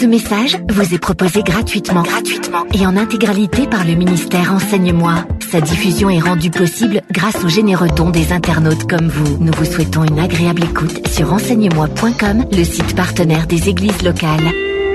Ce message vous est proposé gratuitement et en intégralité par le ministère Enseigne-moi. Sa diffusion est rendue possible grâce aux généreux dons des internautes comme vous. Nous vous souhaitons une agréable écoute sur enseigne-moi.com, le site partenaire des églises locales.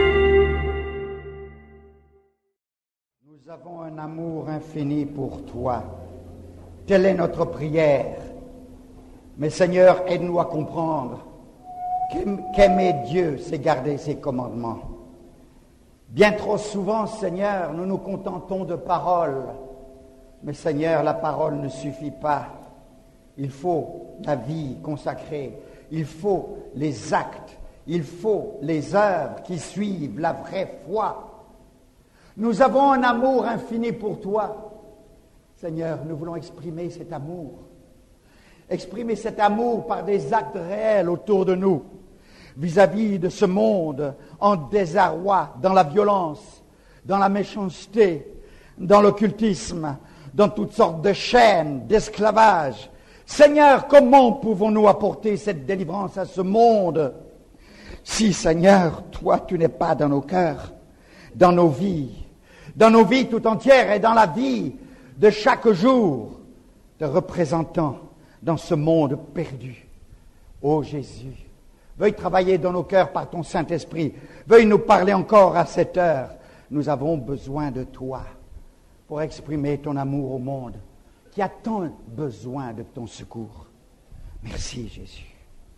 Nous avons un amour infini pour toi. Telle est notre prière. Mais Seigneur, aide-nous à comprendre qu'aimer Dieu, c'est garder ses commandements. Bien trop souvent, Seigneur, nous nous contentons de paroles. Mais Seigneur, la parole ne suffit pas. Il faut la vie consacrée. Il faut les actes. Il faut les œuvres qui suivent la vraie foi. Nous avons un amour infini pour toi. Seigneur, nous voulons exprimer cet amour. Exprimer cet amour par des actes réels autour de nous, vis-à-vis de ce monde en désarroi, dans la violence, dans la méchanceté, dans l'occultisme, dans toutes sortes de chaînes, d'esclavage. Seigneur, comment pouvons-nous apporter cette délivrance à ce monde si, Seigneur, toi, tu n'es pas dans nos cœurs, dans nos vies tout entières et dans la vie de chaque jour de représentants dans ce monde perdu. Ô Jésus, veuille travailler dans nos cœurs par ton Saint-Esprit. Veuille nous parler encore à cette heure. Nous avons besoin de toi pour exprimer ton amour au monde qui a tant besoin de ton secours. Merci Jésus.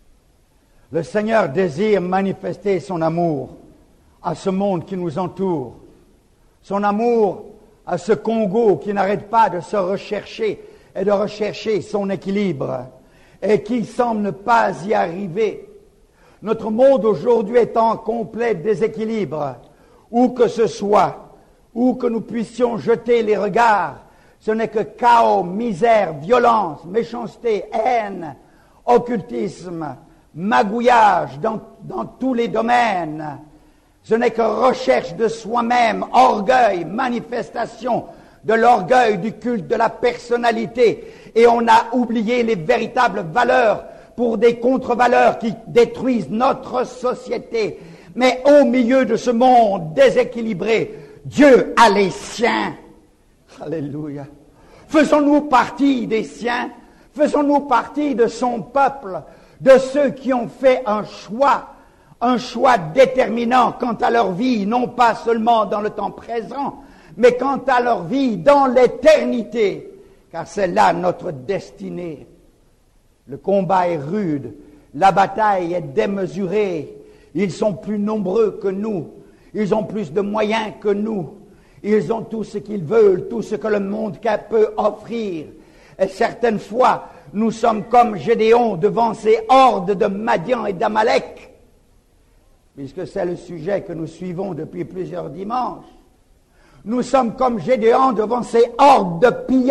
Le Seigneur désire manifester son amour à ce monde qui nous entoure. Son amour à ce Congo qui n'arrête pas de se rechercher et de rechercher son équilibre et qui semble ne pas y arriver. Notre monde aujourd'hui est en complet déséquilibre. Où que ce soit, où que nous puissions jeter les regards, ce n'est que chaos, misère, violence, méchanceté, haine, occultisme, magouillage dans tous les domaines. Ce n'est que recherche de soi-même, orgueil, manifestation de l'orgueil, du culte de la personnalité. Et on a oublié les véritables valeurs pour des contre-valeurs qui détruisent notre société. Mais au milieu de ce monde déséquilibré, Dieu a les siens. Alléluia. Faisons-nous partie des siens, faisons-nous partie de son peuple, de ceux qui ont fait un choix déterminant quant à leur vie, non pas seulement dans le temps présent, mais quant à leur vie dans l'éternité, car c'est là notre destinée. Le combat est rude, la bataille est démesurée, ils sont plus nombreux que nous, ils ont plus de moyens que nous, ils ont tout ce qu'ils veulent, tout ce que le monde peut offrir. Et certaines fois, nous sommes comme Gédéon devant ces hordes de Madian et d'Amalek, puisque c'est le sujet que nous suivons depuis plusieurs dimanches. Nous sommes comme Gédéon devant ces hordes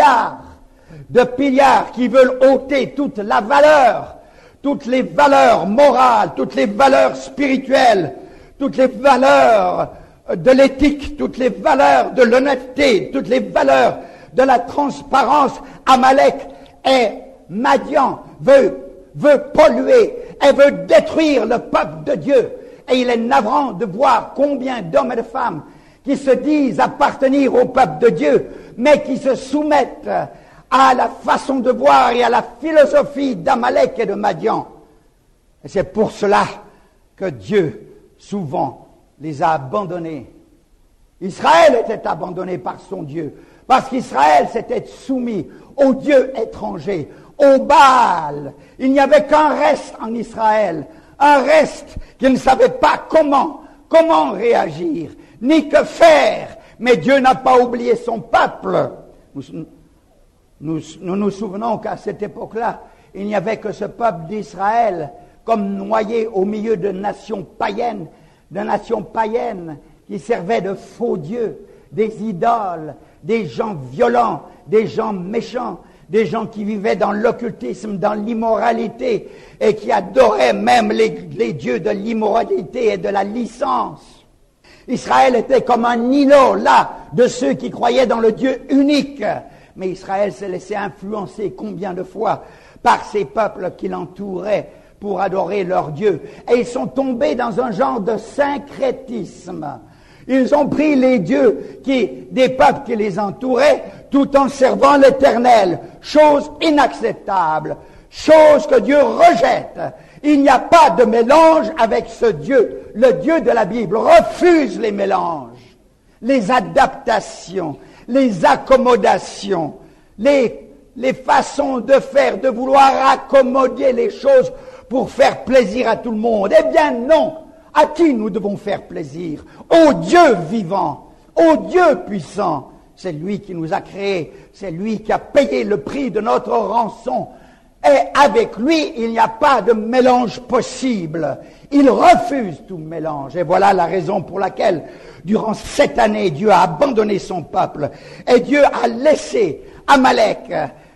de pillards qui veulent ôter toute la valeur, toutes les valeurs morales, toutes les valeurs spirituelles, toutes les valeurs de l'éthique, toutes les valeurs de l'honnêteté, toutes les valeurs de la transparence. Amalek et Madian veut polluer et veut détruire le peuple de Dieu. Et il est navrant de voir combien d'hommes et de femmes qui se disent appartenir au peuple de Dieu, mais qui se soumettent à la façon de voir et à la philosophie d'Amalek et de Madian. Et c'est pour cela que Dieu, souvent, les a abandonnés. Israël était abandonné par son Dieu, parce qu'Israël s'était soumis aux dieux étrangers, au Baal. Il n'y avait qu'un reste en Israël, un reste qui ne savait pas comment réagir, ni que faire. Mais Dieu n'a pas oublié son peuple. Nous nous souvenons qu'à cette époque-là, il n'y avait que ce peuple d'Israël comme noyé au milieu de nations païennes qui servaient de faux dieux, des idoles, des gens violents, des gens méchants, des gens qui vivaient dans l'occultisme, dans l'immoralité, et qui adoraient même les dieux de l'immoralité et de la licence. Israël était comme un îlot, là, de ceux qui croyaient dans le Dieu unique. Mais Israël s'est laissé influencer combien de fois par ces peuples qui l'entouraient, pour adorer leur Dieu. Et ils sont tombés dans un genre de syncrétisme. Ils ont pris les dieux des peuples qui les entouraient tout en servant l'Éternel. Chose inacceptable. Chose que Dieu rejette. Il n'y a pas de mélange avec ce Dieu. Le Dieu de la Bible refuse les mélanges, les adaptations, les accommodations, les façons de faire, de vouloir accommoder les choses pour faire plaisir à tout le monde. Eh bien non! À qui nous devons faire plaisir? Au Dieu vivant, au Dieu puissant. C'est lui qui nous a créés, c'est lui qui a payé le prix de notre rançon. Et avec lui, il n'y a pas de mélange possible. Il refuse tout mélange. Et voilà la raison pour laquelle, durant cette année, Dieu a abandonné son peuple. Et Dieu a laissé Amalek,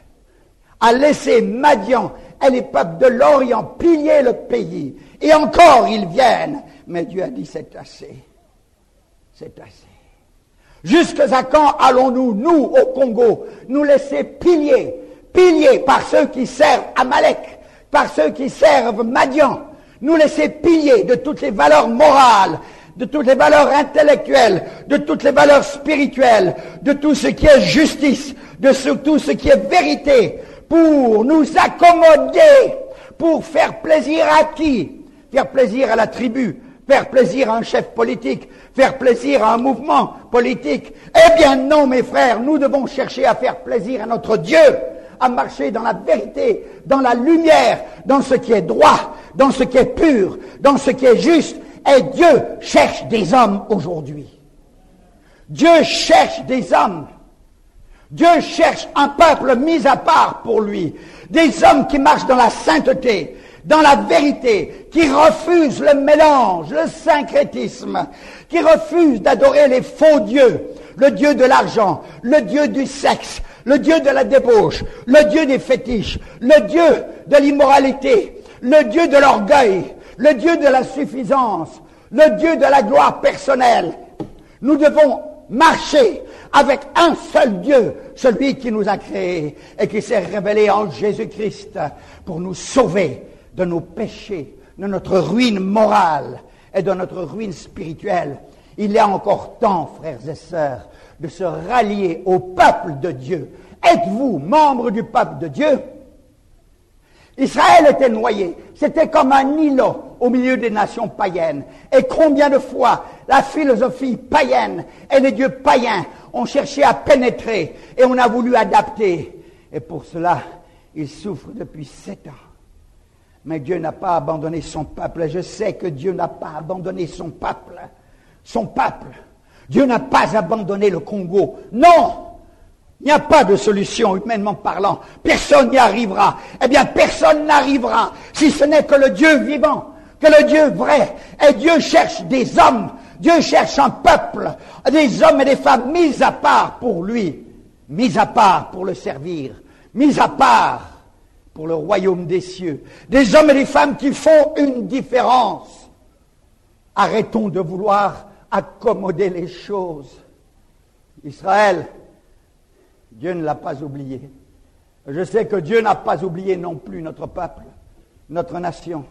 a laissé Madian et les peuples de l'Orient piller le pays. Et encore, ils viennent. Mais Dieu a dit, c'est assez. C'est assez. Jusqu'à quand allons-nous, nous, au Congo, nous laisser piller par ceux qui servent Amalek, par ceux qui servent Madian, nous laisser piller de toutes les valeurs morales, de toutes les valeurs intellectuelles, de toutes les valeurs spirituelles, de tout ce qui est justice, de tout ce qui est vérité, pour nous accommoder, pour faire plaisir à qui? Faire plaisir à la tribu, faire plaisir à un chef politique, faire plaisir à un mouvement politique. Eh bien non, mes frères, nous devons chercher à faire plaisir à notre Dieu, à marcher dans la vérité, dans la lumière, dans ce qui est droit, dans ce qui est pur, dans ce qui est juste. Et Dieu cherche des hommes aujourd'hui. Dieu cherche des hommes. Dieu cherche un peuple mis à part pour lui. Des hommes qui marchent dans la sainteté, dans la vérité, qui refusent le mélange, le syncrétisme, qui refusent d'adorer les faux dieux, le Dieu de l'argent, le Dieu du sexe, le Dieu de la débauche, le Dieu des fétiches, le Dieu de l'immoralité, le Dieu de l'orgueil, le Dieu de la suffisance, le Dieu de la gloire personnelle. Nous devons marcher avec un seul Dieu, celui qui nous a créés et qui s'est révélé en Jésus-Christ pour nous sauver de nos péchés, de notre ruine morale et de notre ruine spirituelle. Il y a encore temps, frères et sœurs, de se rallier au peuple de Dieu. Êtes-vous membre du peuple de Dieu? Israël était noyé. C'était comme un îlot au milieu des nations païennes. Et combien de fois la philosophie païenne et les dieux païens ont cherché à pénétrer et on a voulu adapter. Et pour cela, ils souffrent depuis 7 ans. Mais Dieu n'a pas abandonné son peuple. Et je sais que Dieu n'a pas abandonné son peuple. Son peuple. Dieu n'a pas abandonné le Congo. Non! Il n'y a pas de solution humainement parlant. Personne n'y arrivera. Eh bien, personne n'arrivera si ce n'est que le Dieu vivant, que le Dieu vrai. Et Dieu cherche des hommes. Dieu cherche un peuple, des hommes et des femmes mis à part pour lui, mis à part pour le servir, mis à part pour le royaume des cieux. Des hommes et des femmes qui font une différence. Arrêtons de vouloir accommoder les choses. Israël, Dieu ne l'a pas oublié. Je sais que Dieu n'a pas oublié non plus notre peuple, notre nation.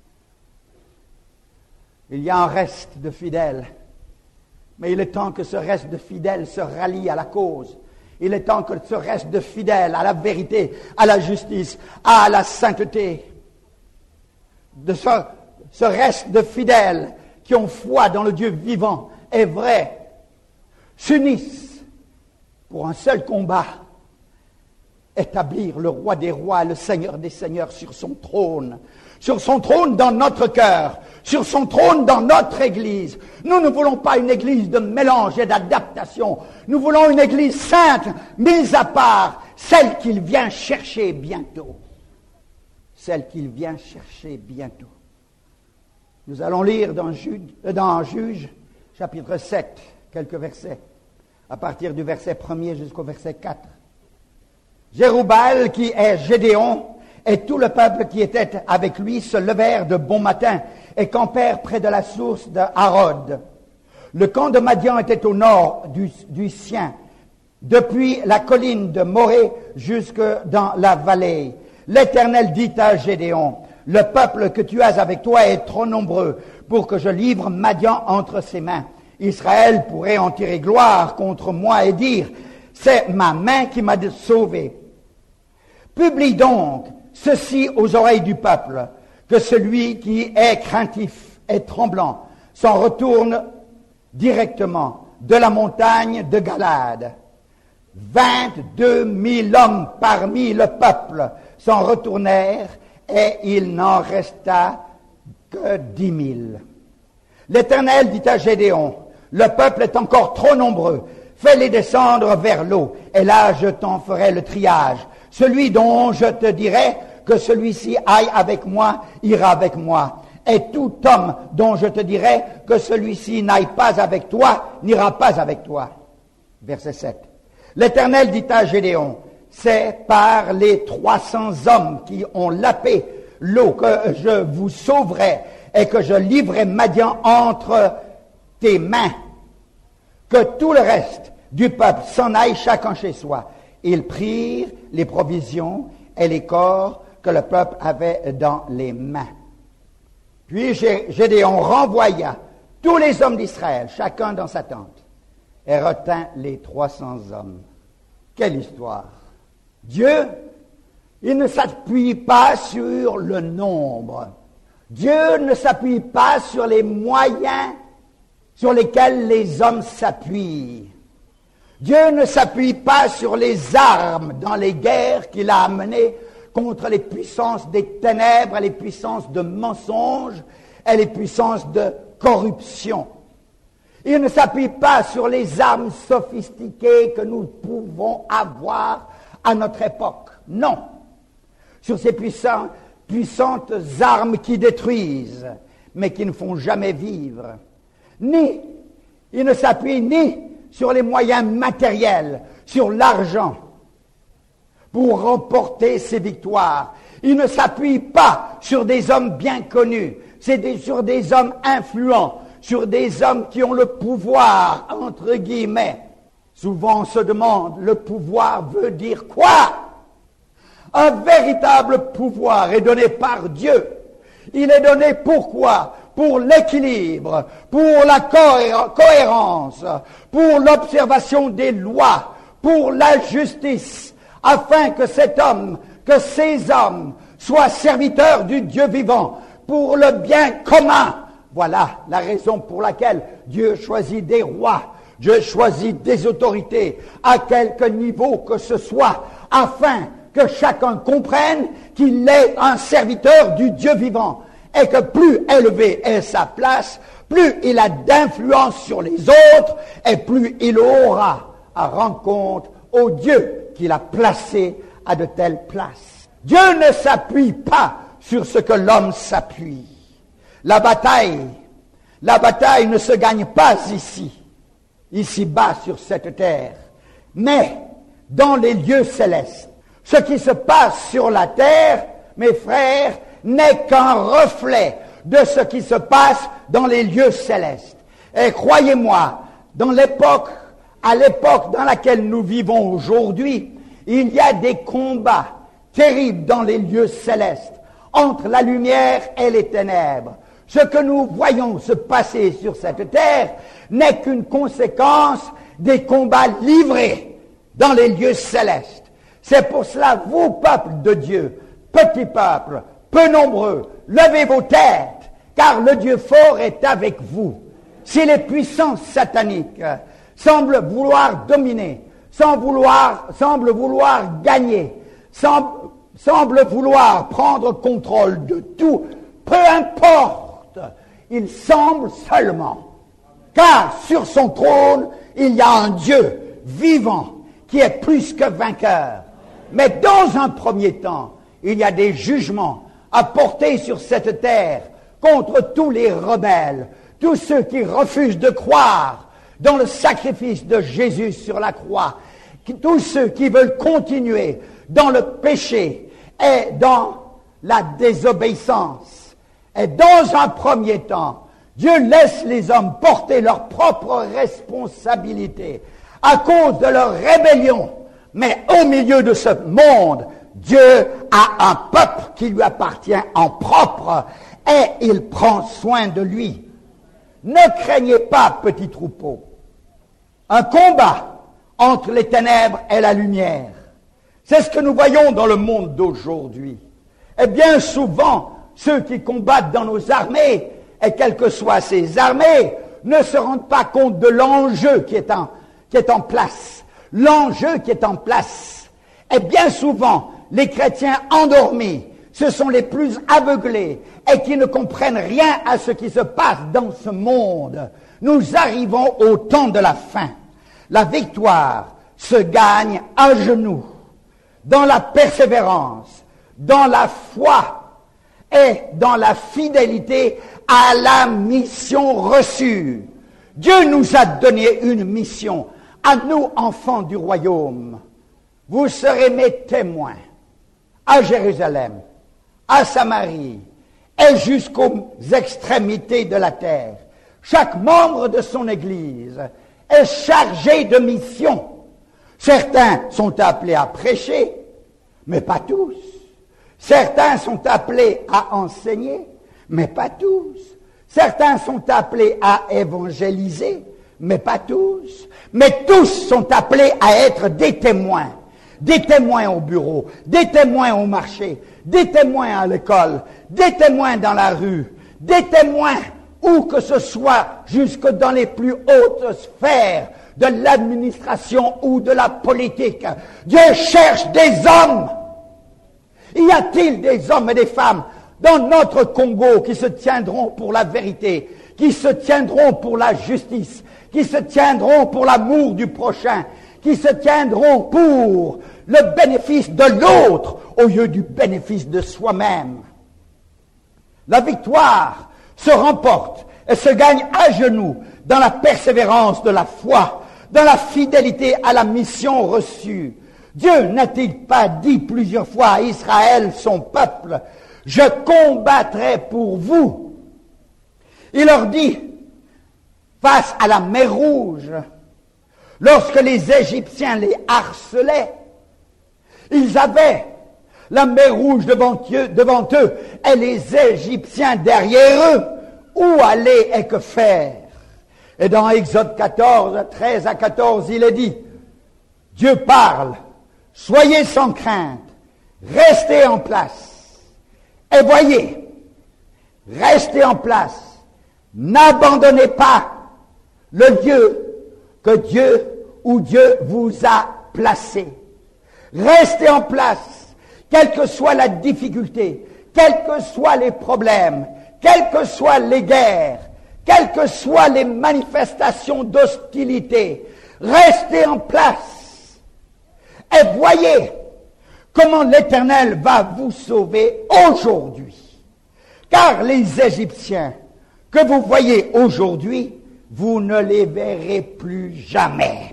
Il y a un reste de fidèles, mais il est temps que ce reste de fidèles se rallie à la cause. Il est temps que ce reste de fidèles à la vérité, à la justice, à la sainteté, de ce reste de fidèles qui ont foi dans le Dieu vivant et vrai, s'unissent pour un seul combat, établir le roi des rois, le Seigneur des seigneurs sur son trône dans notre cœur, sur son trône dans notre Église. Nous ne voulons pas une Église de mélange et d'adaptation. Nous voulons une Église sainte, mise à part, celle qu'il vient chercher bientôt. Celle qu'il vient chercher bientôt. Nous allons lire dans Juges, chapitre 7, quelques versets, à partir du verset 1er jusqu'au verset 4. Jérubaal, qui est Gédéon, et tout le peuple qui était avec lui se levèrent de bon matin et campèrent près de la source de Harod. Le camp de Madian était au nord du sien, depuis la colline de Morée jusque dans la vallée. L'Éternel dit à Gédéon, le peuple que tu as avec toi est trop nombreux pour que je livre Madian entre ses mains. Israël pourrait en tirer gloire contre moi et dire, c'est ma main qui m'a sauvé. Publie donc ceci aux oreilles du peuple, que celui qui est craintif et tremblant s'en retourne directement de la montagne de Galade. 22 000 hommes parmi le peuple s'en retournèrent et il n'en resta que 10 000. L'Éternel dit à Gédéon, le peuple est encore trop nombreux, fais-les descendre vers l'eau, et là je t'en ferai le triage. Celui dont je te dirai que celui-ci aille avec moi, ira avec moi. Et tout homme dont je te dirai que celui-ci n'aille pas avec toi, n'ira pas avec toi. Verset 7. L'Éternel dit à Gédéon, c'est par les 300 hommes qui ont lapé l'eau que je vous sauverai et que je livrerai Madian entre tes mains, que tout le reste du peuple s'en aille chacun chez soi. Ils prirent les provisions et les corps que le peuple avait dans les mains. Puis Gédéon renvoya tous les hommes d'Israël, chacun dans sa tente, et retint les 300 hommes. Quelle histoire! Dieu, il ne s'appuie pas sur le nombre. Dieu ne s'appuie pas sur les moyens sur lesquels les hommes s'appuient. Dieu ne s'appuie pas sur les armes dans les guerres qu'il a amenées contre les puissances des ténèbres, les puissances de mensonges et les puissances de corruption. Il ne s'appuie pas sur les armes sophistiquées que nous pouvons avoir à notre époque. Non. Sur ces puissantes armes qui détruisent, mais qui ne font jamais vivre. Il ne s'appuie ni sur les moyens matériels, sur l'argent, pour remporter ses victoires. Il ne s'appuie pas sur des hommes bien connus, sur des hommes influents, sur des hommes qui ont le pouvoir, entre guillemets. Souvent on se demande, le pouvoir veut dire quoi? Un véritable pouvoir est donné par Dieu. Il est donné pourquoi? Pour l'équilibre, pour la cohérence, pour l'observation des lois, pour la justice, afin que cet homme, que ces hommes soient serviteurs du Dieu vivant, pour le bien commun. Voilà la raison pour laquelle Dieu choisit des rois, Dieu choisit des autorités, à quelque niveau que ce soit, afin que chacun comprenne qu'il est un serviteur du Dieu vivant, et que plus élevé est sa place, plus il a d'influence sur les autres, et plus il aura à rendre compte au Dieu qu'il a placé à de telles places. Dieu ne s'appuie pas sur ce que l'homme s'appuie. La bataille ne se gagne pas ici-bas sur cette terre, mais dans les lieux célestes. Ce qui se passe sur la terre, mes frères, n'est qu'un reflet de ce qui se passe dans les lieux célestes. Et croyez-moi, à l'époque dans laquelle nous vivons aujourd'hui, il y a des combats terribles dans les lieux célestes, entre la lumière et les ténèbres. Ce que nous voyons se passer sur cette terre n'est qu'une conséquence des combats livrés dans les lieux célestes. C'est pour cela, vous, peuple de Dieu, petit peuple, peu nombreux, levez vos têtes, car le Dieu fort est avec vous. Si les puissances sataniques semblent vouloir dominer, semblent vouloir gagner, semblent vouloir prendre contrôle de tout, peu importe, il semble seulement, car sur son trône, il y a un Dieu vivant qui est plus que vainqueur. Mais dans un premier temps, il y a des jugements à porter sur cette terre contre tous les rebelles, tous ceux qui refusent de croire dans le sacrifice de Jésus sur la croix, tous ceux qui veulent continuer dans le péché et dans la désobéissance. Et dans un premier temps, Dieu laisse les hommes porter leur propre responsabilité à cause de leur rébellion. Mais au milieu de ce monde, Dieu a un peuple qui lui appartient en propre et il prend soin de lui. Ne craignez pas, petit troupeau. Un combat entre les ténèbres et la lumière. C'est ce que nous voyons dans le monde d'aujourd'hui. Et bien souvent, ceux qui combattent dans nos armées, et quelles que soient ces armées, ne se rendent pas compte de l'enjeu qui est en place. L'enjeu qui est en place. Et bien souvent, les chrétiens endormis, ce sont les plus aveuglés et qui ne comprennent rien à ce qui se passe dans ce monde. Nous arrivons au temps de la fin. La victoire se gagne à genoux, dans la persévérance, dans la foi et dans la fidélité à la mission reçue. Dieu nous a donné une mission, à nous, enfants du royaume. Vous serez mes témoins à Jérusalem, à Samarie et jusqu'aux extrémités de la terre. Chaque membre de son Église est chargé de mission. Certains sont appelés à prêcher, mais pas tous. Certains sont appelés à enseigner, mais pas tous. Certains sont appelés à évangéliser, mais pas tous. Mais tous sont appelés à être des témoins. Des témoins au bureau, des témoins au marché, des témoins à l'école, des témoins dans la rue, des témoins où que ce soit, jusque dans les plus hautes sphères de l'administration ou de la politique. Dieu cherche des hommes. Y a-t-il des hommes et des femmes dans notre Congo qui se tiendront pour la vérité, qui se tiendront pour la justice, qui se tiendront pour l'amour du prochain, qui se tiendront pour le bénéfice de l'autre au lieu du bénéfice de soi-même? La victoire se remporte et se gagne à genoux dans la persévérance de la foi, dans la fidélité à la mission reçue. Dieu n'a-t-il pas dit plusieurs fois à Israël, son peuple, « Je combattrai pour vous ». Il leur dit, face à la mer Rouge, lorsque les Égyptiens les harcelaient, ils avaient la mer Rouge devant eux et les Égyptiens derrière eux. Où aller et que faire? Et dans Exode 14, 13 à 14, il est dit, Dieu parle, soyez sans crainte, restez en place. Et voyez, restez en place, n'abandonnez pas le lieu où Dieu vous a placé. Restez en place, quelle que soit la difficulté, quels que soient les problèmes, quelles que soient les guerres, quelles que soient les manifestations d'hostilité. Restez en place et voyez comment l'Éternel va vous sauver aujourd'hui. Car les Égyptiens que vous voyez aujourd'hui, vous ne les verrez plus jamais.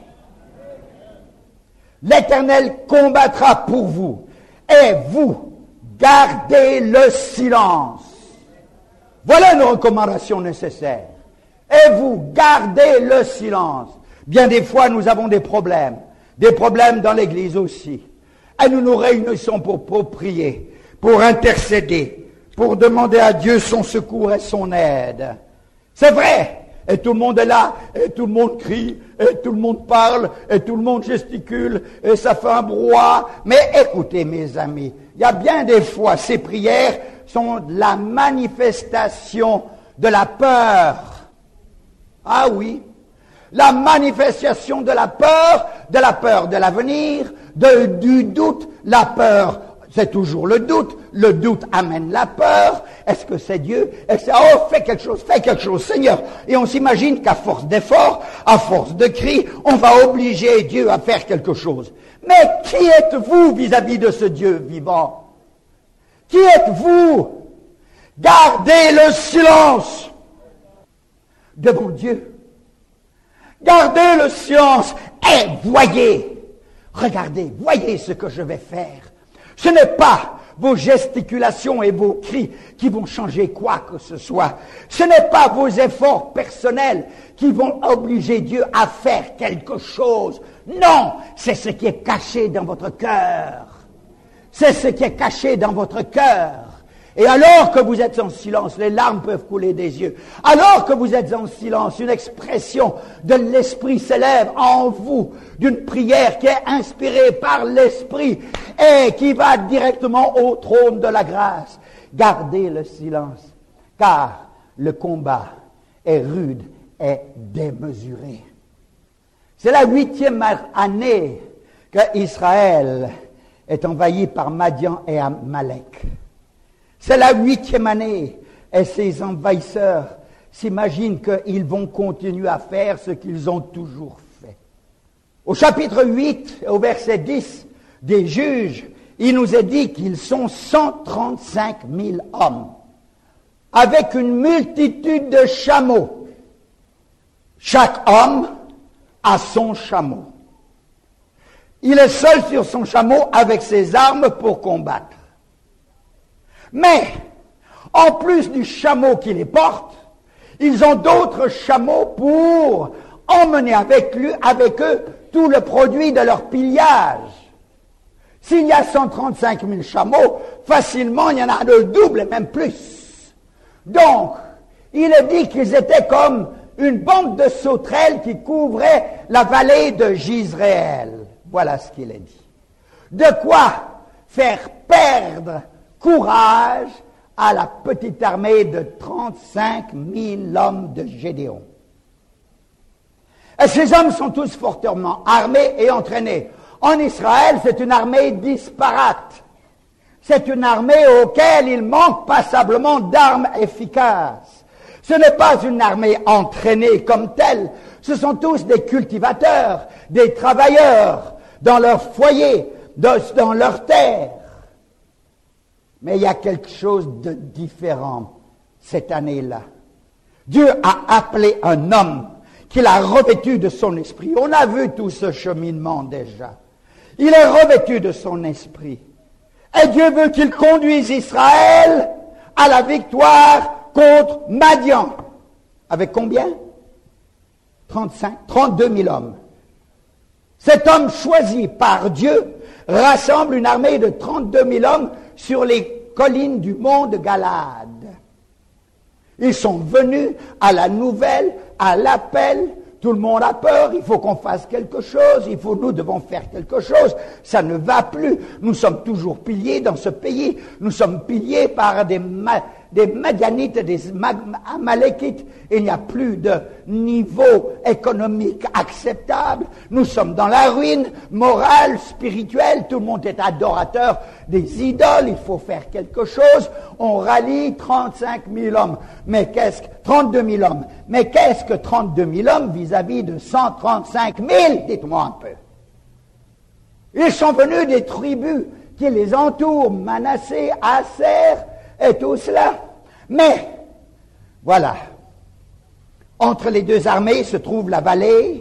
L'Éternel combattra pour vous et vous gardez le silence. Voilà une recommandation nécessaire. Et vous gardez le silence. Bien des fois, nous avons des problèmes dans l'Église aussi. Et nous nous réunissons pour prier, pour intercéder, pour demander à Dieu son secours et son aide. C'est vrai. Et tout le monde est là, et tout le monde crie, et tout le monde parle, et tout le monde gesticule, et ça fait un brouhaha. Mais écoutez, mes amis, il y a bien des fois, ces prières sont la manifestation de la peur. Ah oui, la manifestation de la peur de l'avenir, du doute, la peur. C'est toujours le doute amène la peur. Est-ce que c'est Dieu? Fais quelque chose, Seigneur. Et on s'imagine qu'à force d'efforts, à force de cris, on va obliger Dieu à faire quelque chose. Mais qui êtes-vous vis-à-vis de ce Dieu vivant? Qui êtes-vous? Gardez le silence devant Dieu. Gardez le silence et voyez ce que je vais faire. Ce n'est pas vos gesticulations et vos cris qui vont changer quoi que ce soit. Ce n'est pas vos efforts personnels qui vont obliger Dieu à faire quelque chose. Non, c'est ce qui est caché dans votre cœur. C'est ce qui est caché dans votre cœur. Et alors que vous êtes en silence, les larmes peuvent couler des yeux. Alors que vous êtes en silence, une expression de l'Esprit s'élève en vous, d'une prière qui est inspirée par l'Esprit et qui va directement au trône de la grâce. Gardez le silence, car le combat est rude et démesuré. C'est la 8e année qu'Israël est envahi par Madian et Amalek. C'est la 8e année et ces envahisseurs s'imaginent qu'ils vont continuer à faire ce qu'ils ont toujours fait. Au chapitre 8, au verset 10 des Juges, il nous est dit qu'ils sont 135 000 hommes, avec une multitude de chameaux. Chaque homme a son chameau. Il est seul sur son chameau avec ses armes pour combattre. Mais, en plus du chameau qui les porte, ils ont d'autres chameaux pour emmener avec eux tout le produit de leur pillage. S'il y a 135 000 chameaux, facilement il y en a le double et même plus. Donc, il est dit qu'ils étaient comme une bande de sauterelles qui couvrait la vallée de Jizréel. Voilà ce qu'il est dit. De quoi faire perdre courage à la petite armée de 35 000 hommes de Gédéon. Et ces hommes sont tous fortement armés et entraînés. En Israël, c'est une armée disparate. C'est une armée auquel il manque passablement d'armes efficaces. Ce n'est pas une armée entraînée comme telle. Ce sont tous des cultivateurs, des travailleurs dans leur foyer, dans leur terre. Mais il y a quelque chose de différent cette année-là. Dieu a appelé un homme qu'il a revêtu de son esprit. On a vu tout ce cheminement déjà. Il est revêtu de son esprit. Et Dieu veut qu'il conduise Israël à la victoire contre Madian. Avec combien? 32 000 hommes. Cet homme choisi par Dieu rassemble une armée de 32 000 hommes sur les collines du mont de Galade. Ils sont venus à la nouvelle, à l'appel. Tout le monde a peur, il faut qu'on fasse quelque chose, nous devons faire quelque chose. Ça ne va plus. Nous sommes toujours pillés dans ce pays. Nous sommes pillés par des Madianites, des Amalékites. Il n'y a plus de niveau économique acceptable. Nous sommes dans la ruine morale, spirituelle. Tout le monde est adorateur des idoles. Il faut faire quelque chose. On rallie 35 000 hommes. 32 000 hommes. Mais qu'est-ce que 32 000 hommes vis-à-vis de 135 000? Dites-moi un peu. Ils sont venus des tribus qui les entourent, Manassé, Aser et tout cela. Mais, voilà, entre les deux armées se trouve la vallée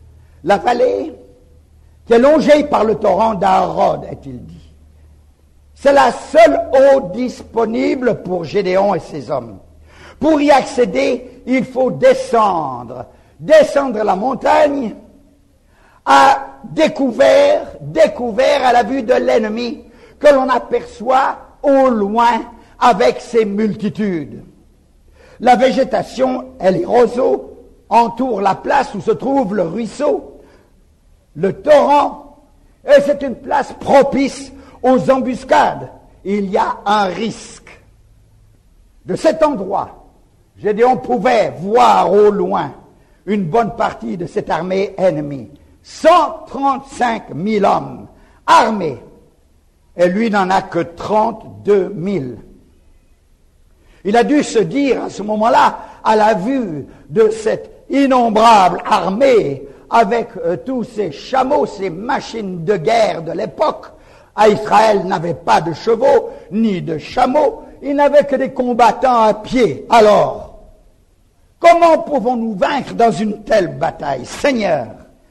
qui est longée par le torrent d'Arod, est-il dit. C'est la seule eau disponible pour Gédéon et ses hommes. Pour y accéder, il faut descendre la montagne à découvert à la vue de l'ennemi que l'on aperçoit au loin avec ses multitudes. La végétation et les roseaux entourent la place où se trouve le ruisseau, le torrent, et c'est une place propice aux embuscades. Il y a un risque. De cet endroit, Gédéon pouvait voir au loin une bonne partie de cette armée ennemie. 135 000 hommes armés, et lui n'en a que 32 000. Il a dû se dire à ce moment-là, à la vue de cette innombrable armée, avec tous ces chameaux, ces machines de guerre de l'époque, Israël n'avait pas de chevaux, ni de chameaux, il n'avait que des combattants à pied. Alors, comment pouvons-nous vaincre dans une telle bataille? Seigneur,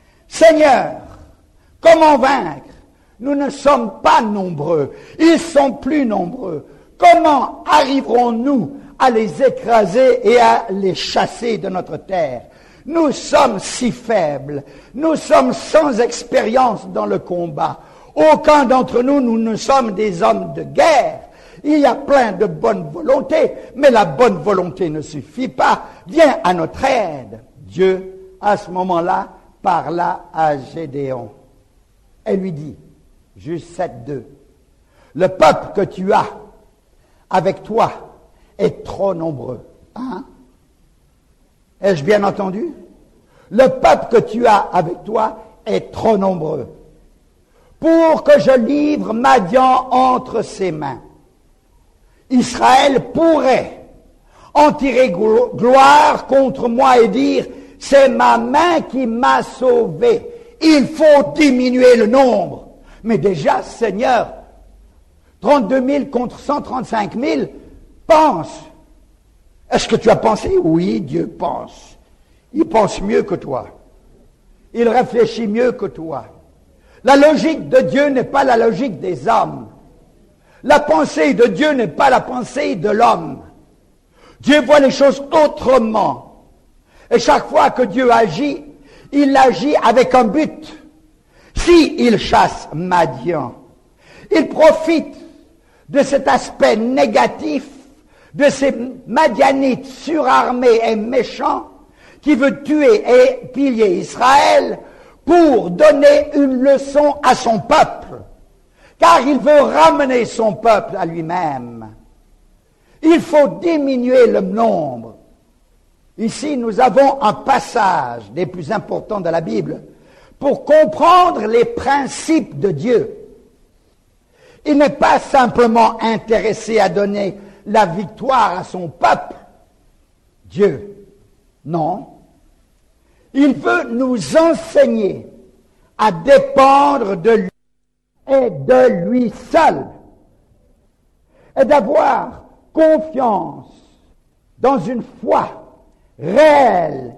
comment vaincre? Nous ne sommes pas nombreux, ils sont plus nombreux. Comment arriverons-nous à les écraser et à les chasser de notre terre? Nous sommes si faibles, nous sommes sans expérience dans le combat. Aucun d'entre nous, nous ne sommes des hommes de guerre. Il y a plein de bonne volonté, mais la bonne volonté ne suffit pas. Viens à notre aide. Dieu, à ce moment-là, parla à Gédéon. Et lui dit, Juge 7:2, le peuple que tu as avec toi est trop nombreux. Hein? Ai-je bien entendu? Le peuple que tu as avec toi est trop nombreux pour que je livre Madian entre ses mains. Israël pourrait en tirer gloire contre moi et dire, c'est ma main qui m'a sauvé. Il faut diminuer le nombre. Mais déjà, Seigneur, 32 000 contre 135 000, pense. Est-ce que tu as pensé? Oui, Dieu pense. Il pense mieux que toi. Il réfléchit mieux que toi. La logique de Dieu n'est pas la logique des hommes. La pensée de Dieu n'est pas la pensée de l'homme. Dieu voit les choses autrement. Et chaque fois que Dieu agit, il agit avec un but. S'il chasse Madian, il profite de cet aspect négatif de ces Madianites surarmés et méchants qui veut tuer et piller Israël pour donner une leçon à son peuple, car il veut ramener son peuple à lui-même. Il faut diminuer le nombre. Ici, nous avons un passage des plus importants de la Bible pour comprendre les principes de Dieu. Il n'est pas simplement intéressé à donner la victoire à son peuple, Dieu. Non. Il veut nous enseigner à dépendre de lui et de lui seul, et d'avoir confiance dans une foi réelle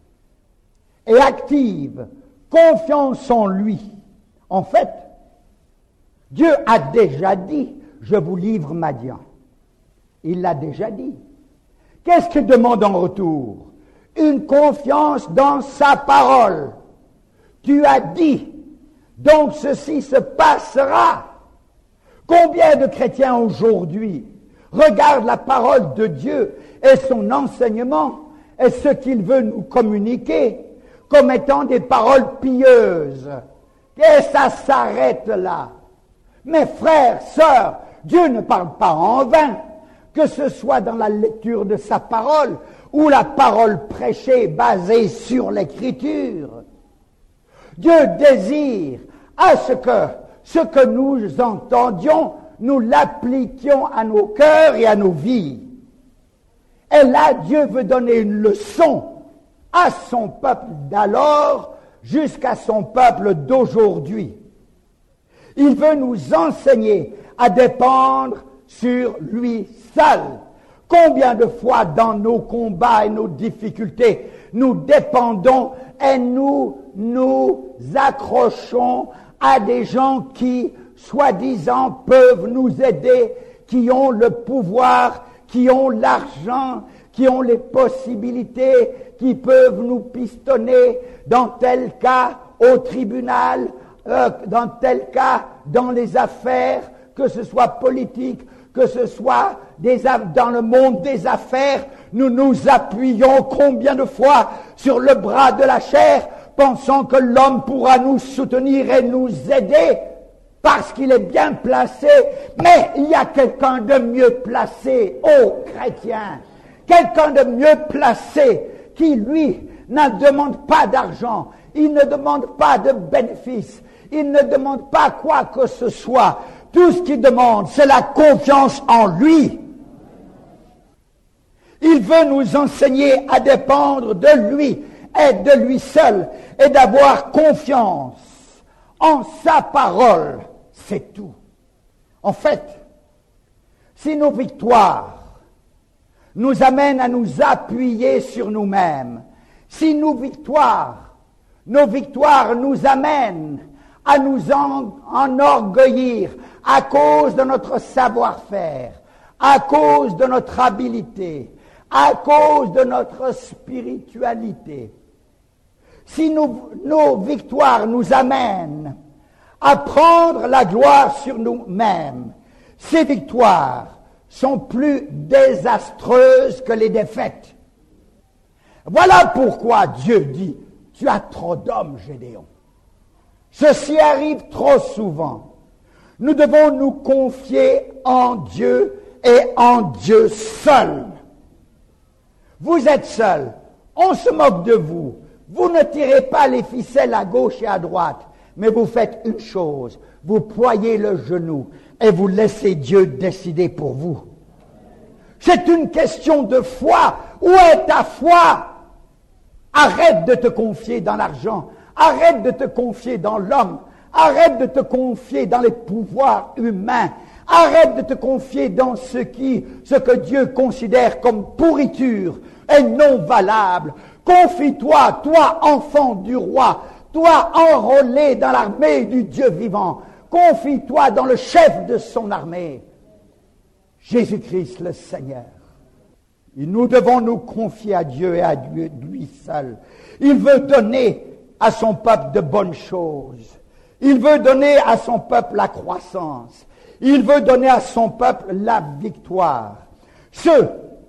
et active, confiance en lui. En fait, Dieu a déjà dit, je vous livre Madian. Il l'a déjà dit. Qu'est-ce qu'il demande en retour? Une confiance dans sa parole. Tu as dit, donc ceci se passera. Combien de chrétiens aujourd'hui regardent la parole de Dieu et son enseignement et ce qu'il veut nous communiquer comme étant des paroles pieuses? Et ça s'arrête là. Mes frères, sœurs, Dieu ne parle pas en vain, que ce soit dans la lecture de sa parole ou la parole prêchée basée sur l'écriture. Dieu désire à ce que nous entendions, nous l'appliquions à nos cœurs et à nos vies. Et là, Dieu veut donner une leçon à son peuple d'alors jusqu'à son peuple d'aujourd'hui. Il veut nous enseigner à dépendre sur lui seul. Combien de fois dans nos combats et nos difficultés, nous dépendons et nous accrochons à des gens qui, soi-disant, peuvent nous aider, qui ont le pouvoir, qui ont l'argent, qui ont les possibilités, qui peuvent nous pistonner dans tel cas au tribunal, dans tel cas dans les affaires, que ce soit politique, que ce soit dans le monde des affaires. Nous nous appuyons combien de fois sur le bras de la chair, pensant que l'homme pourra nous soutenir et nous aider parce qu'il est bien placé. Mais il y a quelqu'un de mieux placé, ô chrétien, quelqu'un de mieux placé qui, lui, ne demande pas d'argent, il ne demande pas de bénéfices, il ne demande pas quoi que ce soit. Tout ce qu'il demande, c'est la confiance en lui. Il veut nous enseigner à dépendre de lui et de lui seul et d'avoir confiance en sa parole. C'est tout. En fait, si nos victoires nous amènent à nous appuyer sur nous-mêmes, si nos victoires nous amènent à nous enorgueillir à cause de notre savoir-faire, à cause de notre habileté, à cause de notre spiritualité. Si nos victoires nous amènent à prendre la gloire sur nous-mêmes. Ces victoires sont plus désastreuses que les défaites. Voilà pourquoi Dieu dit, tu as trop d'hommes, Gédéon. Ceci arrive trop souvent. Nous devons nous confier en Dieu et en Dieu seul. Vous êtes seul. On se moque de vous. Vous ne tirez pas les ficelles à gauche et à droite. Mais vous faites une chose. Vous ployez le genou et vous laissez Dieu décider pour vous. C'est une question de foi. Où est ta foi? Arrête de te confier dans l'argent. Arrête de te confier dans l'homme. Arrête de te confier dans les pouvoirs humains. Arrête de te confier dans ce que Dieu considère comme pourriture et non valable. Confie-toi, toi enfant du roi, toi enrôlé dans l'armée du Dieu vivant. Confie-toi dans le chef de son armée, Jésus-Christ le Seigneur. Et nous devons nous confier à Dieu et à Dieu lui seul. Il veut donner à son peuple de bonnes choses. Il veut donner à son peuple la croissance. Il veut donner à son peuple la victoire. Ceux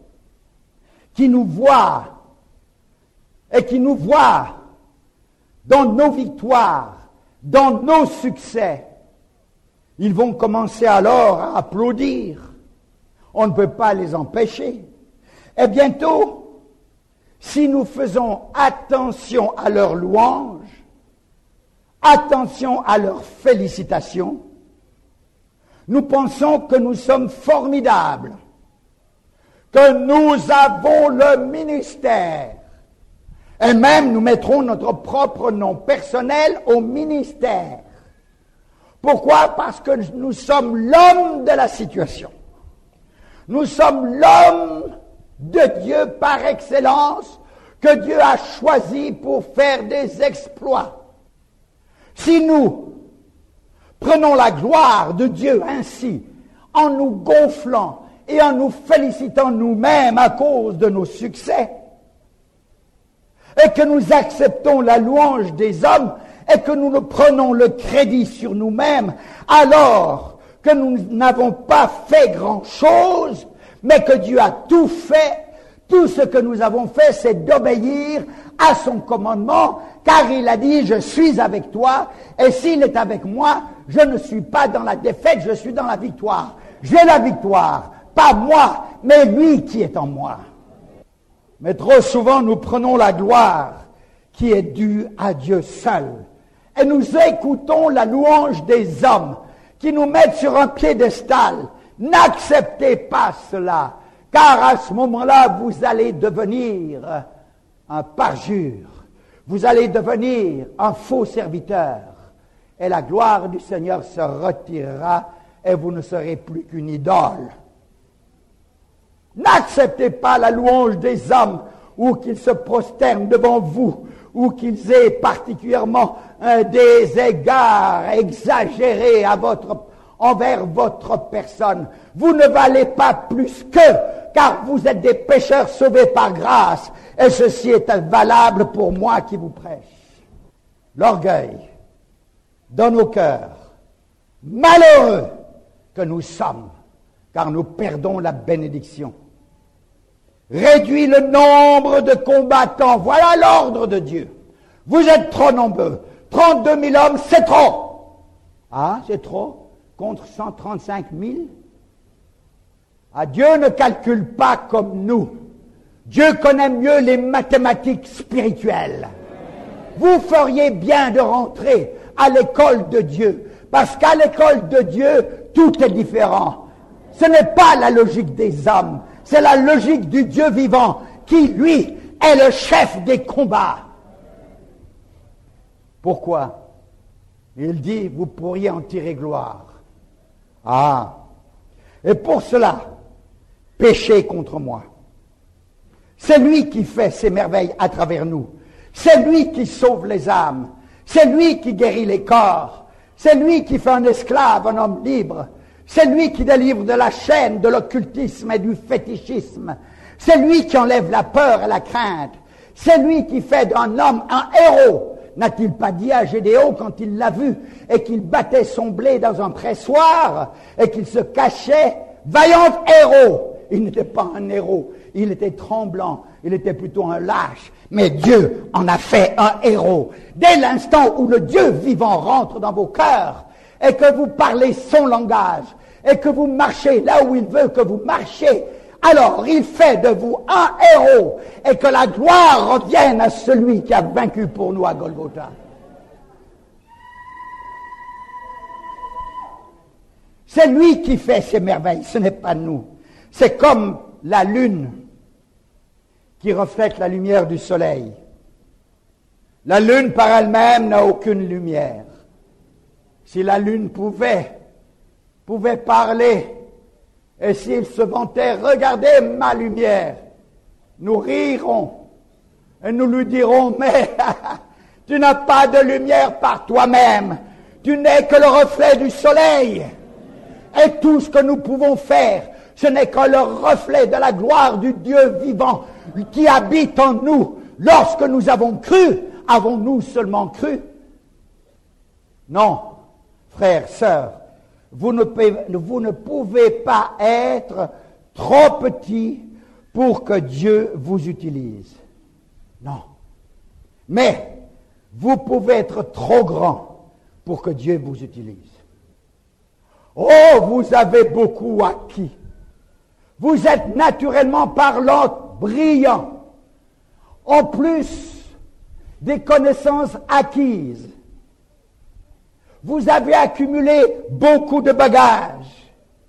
qui nous voient et qui nous voient dans nos victoires, dans nos succès, ils vont commencer alors à applaudir. On ne peut pas les empêcher. Et bientôt, si nous faisons attention à leurs louanges, attention à leurs félicitations, nous pensons que nous sommes formidables, que nous avons le ministère. Et même nous mettrons notre propre nom personnel au ministère. Pourquoi? Parce que nous sommes l'homme de la situation. Nous sommes l'homme de Dieu par excellence que Dieu a choisi pour faire des exploits. Si nous prenons la gloire de Dieu ainsi, en nous gonflant et en nous félicitant nous-mêmes à cause de nos succès, et que nous acceptons la louange des hommes, et que nous prenons le crédit sur nous-mêmes, alors que nous n'avons pas fait grand-chose, mais que Dieu a tout fait. Tout ce que nous avons fait, c'est d'obéir à son commandement, car il a dit, je suis avec toi, et s'il est avec moi, je ne suis pas dans la défaite, je suis dans la victoire. J'ai la victoire, pas moi, mais lui qui est en moi. Mais trop souvent, nous prenons la gloire qui est due à Dieu seul, et nous écoutons la louange des hommes qui nous mettent sur un piédestal. N'acceptez pas cela, car à ce moment-là, vous allez devenir un parjure, vous allez devenir un faux serviteur, et la gloire du Seigneur se retirera, et vous ne serez plus qu'une idole. N'acceptez pas la louange des hommes, ou qu'ils se prosternent devant vous, ou qu'ils aient particulièrement des égards exagérés envers votre personne. Vous ne valez pas plus qu'eux, car vous êtes des pécheurs sauvés par grâce, et ceci est valable pour moi qui vous prêche. L'orgueil dans nos cœurs, malheureux que nous sommes, car nous perdons la bénédiction. Réduis le nombre de combattants, voilà l'ordre de Dieu. Vous êtes trop nombreux, 32 000 hommes, c'est trop. Ah, c'est trop? Contre 135 000? Ah, Dieu ne calcule pas comme nous. Dieu connaît mieux les mathématiques spirituelles. Vous feriez bien de rentrer à l'école de Dieu, parce qu'à l'école de Dieu, tout est différent. Ce n'est pas la logique des hommes, c'est la logique du Dieu vivant, qui, lui, est le chef des combats. Pourquoi? Il dit, vous pourriez en tirer gloire. Ah, et pour cela, péchez contre moi. C'est lui qui fait ces merveilles à travers nous. C'est lui qui sauve les âmes. C'est lui qui guérit les corps. C'est lui qui fait un esclave un homme libre. C'est lui qui délivre de la chaîne de l'occultisme et du fétichisme. C'est lui qui enlève la peur et la crainte. C'est lui qui fait d'un homme un héros n'a-t-il pas dit à Gédéon quand il l'a vu et qu'il battait son blé dans un pressoir et qu'il se cachait, vaillant héros. Il n'était pas un héros, il était tremblant, il était plutôt un lâche. Mais Dieu en a fait un héros. Dès l'instant où le Dieu vivant rentre dans vos cœurs et que vous parlez son langage et que vous marchez là où il veut que vous marchiez, alors il fait de vous un héros et que la gloire revienne à celui qui a vaincu pour nous à Golgotha. C'est lui qui fait ces merveilles, ce n'est pas nous. C'est comme la lune qui reflète la lumière du soleil. La lune par elle-même n'a aucune lumière. Si la lune pouvait parler, et s'il se vantait, regardez ma lumière, nous rirons et nous lui dirons, mais tu n'as pas de lumière par toi-même, tu n'es que le reflet du soleil. Et tout ce que nous pouvons faire, ce n'est que le reflet de la gloire du Dieu vivant qui habite en nous. Lorsque nous avons cru, avons-nous seulement cru? Non, frères, sœurs, vous ne pouvez pas être trop petit pour que Dieu vous utilise. Non. Mais vous pouvez être trop grand pour que Dieu vous utilise. Oh, vous avez beaucoup acquis. Vous êtes naturellement parlant brillant. En plus des connaissances acquises, vous avez accumulé beaucoup de bagages.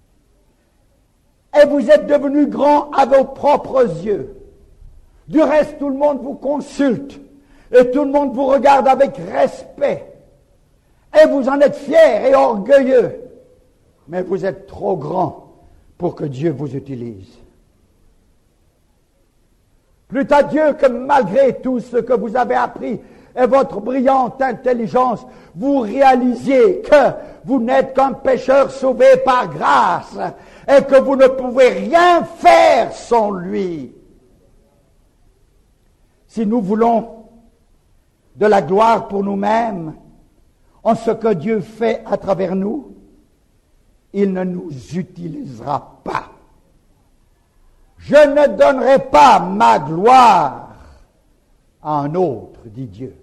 Et vous êtes devenu grand à vos propres yeux. Du reste, tout le monde vous consulte. Et tout le monde vous regarde avec respect. Et vous en êtes fiers et orgueilleux. Mais vous êtes trop grand pour que Dieu vous utilise. Plût à Dieu que malgré tout ce que vous avez appris et votre brillante intelligence, vous réalisiez que vous n'êtes qu'un pécheur sauvé par grâce et que vous ne pouvez rien faire sans lui. Si nous voulons de la gloire pour nous-mêmes, en ce que Dieu fait à travers nous, il ne nous utilisera pas. Je ne donnerai pas ma gloire à un autre, dit Dieu.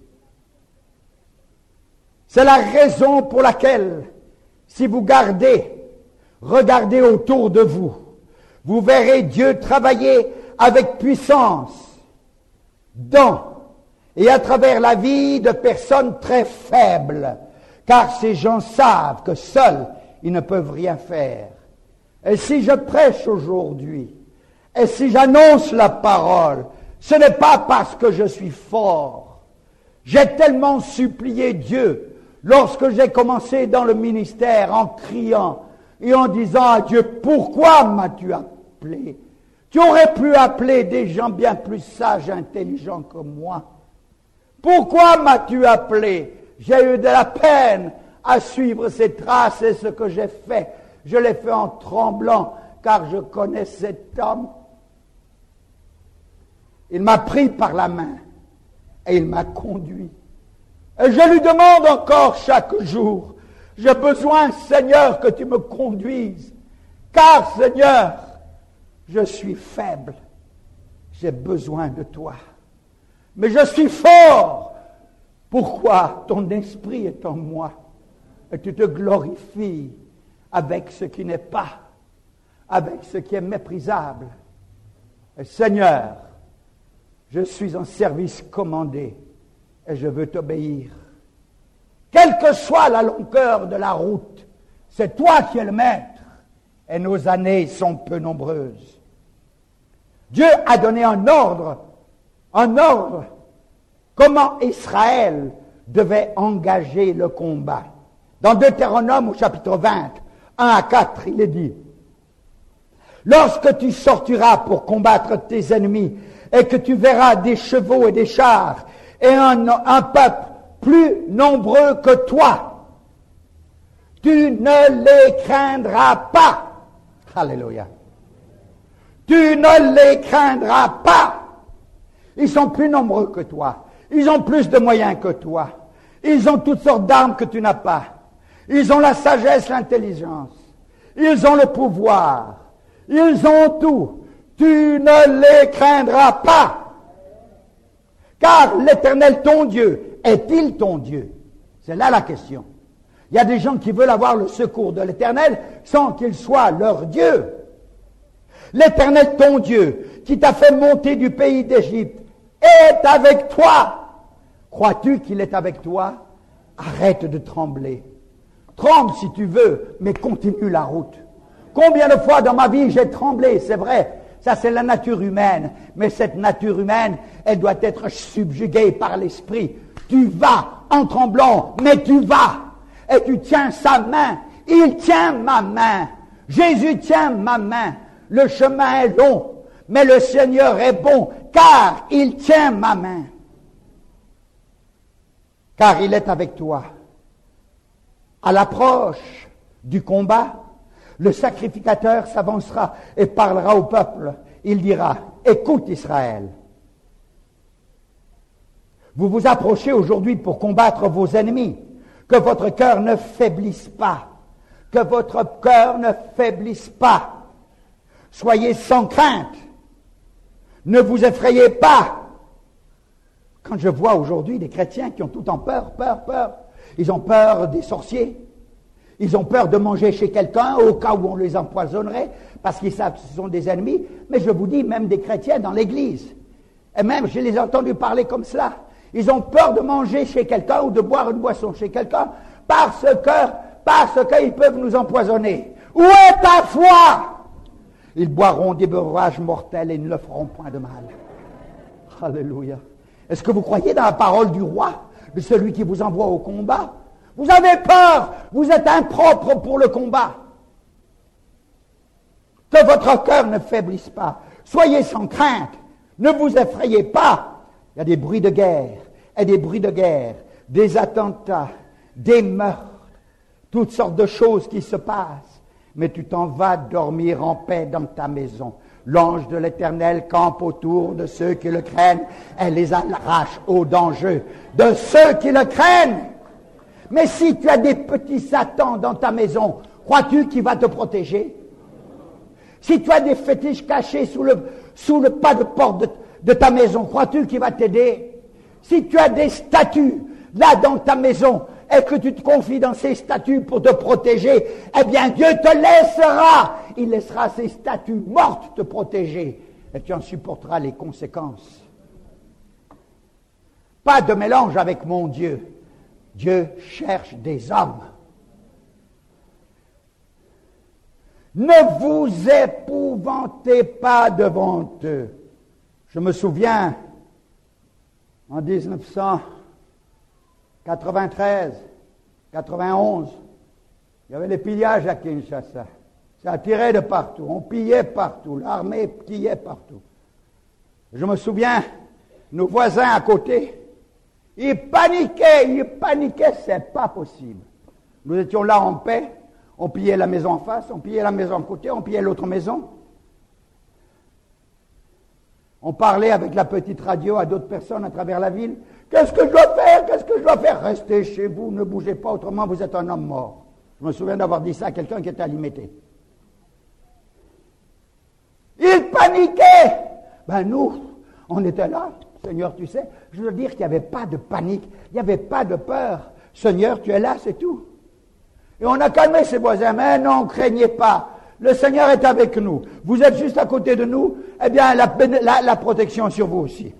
C'est la raison pour laquelle, si vous regardez autour de vous, vous verrez Dieu travailler avec puissance dans et à travers la vie de personnes très faibles, car ces gens savent que seuls ils ne peuvent rien faire. Et si je prêche aujourd'hui, et si j'annonce la parole, ce n'est pas parce que je suis fort. J'ai tellement supplié Dieu lorsque j'ai commencé dans le ministère en criant et en disant à Dieu, pourquoi m'as-tu appelé? Tu aurais pu appeler des gens bien plus sages et intelligents que moi. Pourquoi m'as-tu appelé? J'ai eu de la peine à suivre ces traces et ce que j'ai fait. Je l'ai fait en tremblant, car je connais cet homme. Il m'a pris par la main et il m'a conduit. Et je lui demande encore chaque jour, j'ai besoin, Seigneur, que tu me conduises, car, Seigneur, je suis faible. J'ai besoin de toi. Mais je suis fort. Pourquoi? Ton esprit est en moi. Et tu te glorifies avec ce qui n'est pas, avec ce qui est méprisable. Et Seigneur, je suis en service commandé et je veux t'obéir. Quelle que soit la longueur de la route, c'est toi qui es le maître et nos années sont peu nombreuses. Dieu a donné un ordre, comment Israël devait engager le combat. Dans Deutéronome au chapitre 20, 1 à 4, il est dit, « Lorsque tu sortiras pour combattre tes ennemis et que tu verras des chevaux et des chars et un peuple plus nombreux que toi, tu ne les craindras pas. » Alléluia. « Tu ne les craindras pas. Ils sont plus nombreux que toi. Ils ont plus de moyens que toi. Ils ont toutes sortes d'armes que tu n'as pas. Ils ont la sagesse, l'intelligence. Ils ont le pouvoir. Ils ont tout. Tu ne les craindras pas. Car l'Éternel, ton Dieu, est-il ton Dieu? C'est là la question. Il y a des gens qui veulent avoir le secours de l'Éternel sans qu'il soit leur Dieu. L'Éternel, ton Dieu, qui t'a fait monter du pays d'Égypte, est avec toi. Crois-tu qu'il est avec toi? Arrête de trembler. Tremble si tu veux, mais continue la route. Combien de fois dans ma vie j'ai tremblé, c'est vrai. Ça, c'est la nature humaine. Mais cette nature humaine, elle doit être subjuguée par l'esprit. Tu vas en tremblant, mais tu vas. Et tu tiens sa main. Il tient ma main. Jésus tient ma main. Le chemin est long, mais le Seigneur est bon, car il tient ma main. Car il est avec toi. À l'approche du combat, le sacrificateur s'avancera et parlera au peuple. Il dira, écoute Israël. Vous vous approchez aujourd'hui pour combattre vos ennemis. Que votre cœur ne faiblisse pas. Que votre cœur ne faiblisse pas. Soyez sans crainte. Ne vous effrayez pas. Quand je vois aujourd'hui des chrétiens qui ont tout en peur. Ils ont peur des sorciers. Ils ont peur de manger chez quelqu'un au cas où on les empoisonnerait parce qu'ils savent que ce sont des ennemis. Mais je vous dis, même des chrétiens dans l'église. Et même, je les ai entendus parler comme cela. Ils ont peur de manger chez quelqu'un ou de boire une boisson chez quelqu'un parce qu'ils peuvent nous empoisonner. Où est ta foi? Ils boiront des breuvages mortels et ne leur feront point de mal. Alléluia. Est-ce que vous croyez dans la parole du roi, de celui qui vous envoie au combat? Vous avez peur, vous êtes impropre pour le combat. Que votre cœur ne faiblisse pas. Soyez sans crainte, ne vous effrayez pas. Il y a des bruits de guerre, et des bruits de guerre, des attentats, des meurtres, toutes sortes de choses qui se passent. Mais tu t'en vas dormir en paix dans ta maison. L'ange de l'Éternel campe autour de ceux qui le craignent et les arrache au danger de ceux qui le craignent. Mais si tu as des petits satans dans ta maison, crois-tu qu'il va te protéger? Si tu as des fétiches cachés sous le pas de porte de ta maison, crois-tu qu'il va t'aider? Si tu as des statues là dans ta maison et que tu te confies dans ces statues pour te protéger, eh bien Dieu te laissera. Il laissera ces statues mortes te protéger et tu en supporteras les conséquences. Pas de mélange avec mon Dieu. Dieu cherche des hommes. Ne vous épouvantez pas devant eux. Je me souviens, en 1993, 91, il y avait les pillages à Kinshasa. Ça tirait de partout, on pillait partout, l'armée pillait partout. Je me souviens, nos voisins à côté, ils paniquaient, c'est pas possible. Nous étions là en paix, on pillait la maison en face, on pillait la maison à côté, on pillait l'autre maison. On parlait avec la petite radio à d'autres personnes à travers la ville. Qu'est-ce que je dois faire? Qu'est-ce que je dois faire? Restez chez vous, ne bougez pas, autrement vous êtes un homme mort. Je me souviens d'avoir dit ça à quelqu'un qui était à Limité. Ils paniquaient. Ben nous, on était là. Seigneur, tu sais, je veux dire qu'il n'y avait pas de panique, il n'y avait pas de peur. Seigneur, tu es là, c'est tout. Et on a calmé ses voisins, mais non, craignez pas. Le Seigneur est avec nous. Vous êtes juste à côté de nous, eh bien, la protection est sur vous aussi.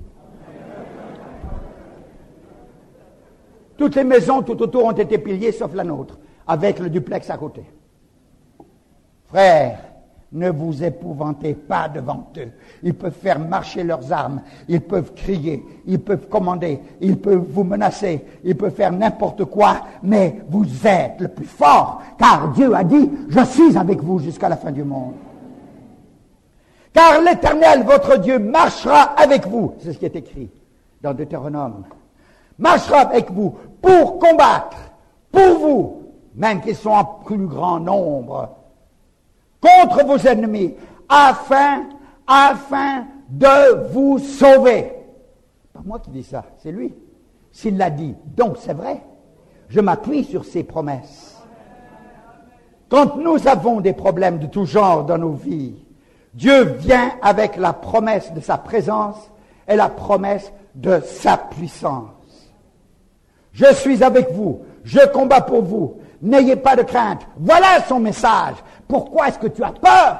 Toutes les maisons tout autour ont été pillées, sauf la nôtre, avec le duplex à côté. Frères, ne vous épouvantez pas devant eux. Ils peuvent faire marcher leurs armes, ils peuvent crier, ils peuvent commander, ils peuvent vous menacer, ils peuvent faire n'importe quoi, mais vous êtes le plus fort, car Dieu a dit, je suis avec vous jusqu'à la fin du monde. Car l'Éternel, votre Dieu, marchera avec vous. C'est ce qui est écrit dans Deutéronome. Marchera avec vous pour combattre, pour vous, même qu'ils sont en plus grand nombre, contre vos ennemis, afin de vous sauver. Pas moi qui dis ça, c'est lui. S'il l'a dit, donc c'est vrai. Je m'appuie sur ses promesses. Quand nous avons des problèmes de tout genre dans nos vies, Dieu vient avec la promesse de sa présence et la promesse de sa puissance. Je suis avec vous, je combats pour vous, n'ayez pas de crainte. Voilà son message. Pourquoi est-ce que tu as peur?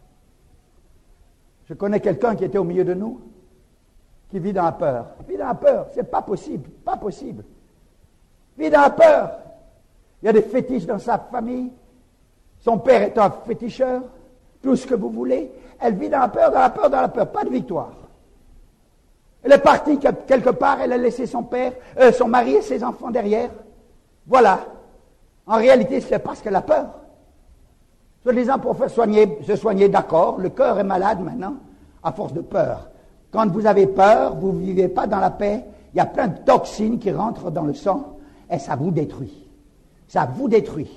Je connais quelqu'un qui était au milieu de nous, qui vit dans la peur. Il vit dans la peur, c'est pas possible, pas possible. Il vit dans la peur. Il y a des fétiches dans sa famille. Son père est un féticheur, tout ce que vous voulez. Elle vit dans la peur, dans la peur, dans la peur, pas de victoire. Elle est partie quelque part, elle a laissé son père, son mari et ses enfants derrière. Voilà. En réalité, c'est parce qu'elle a peur. Soi-disant pour se soigner, d'accord, le cœur est malade maintenant, à force de peur. Quand vous avez peur, vous ne vivez pas dans la paix, il y a plein de toxines qui rentrent dans le sang, et ça vous détruit. Ça vous détruit.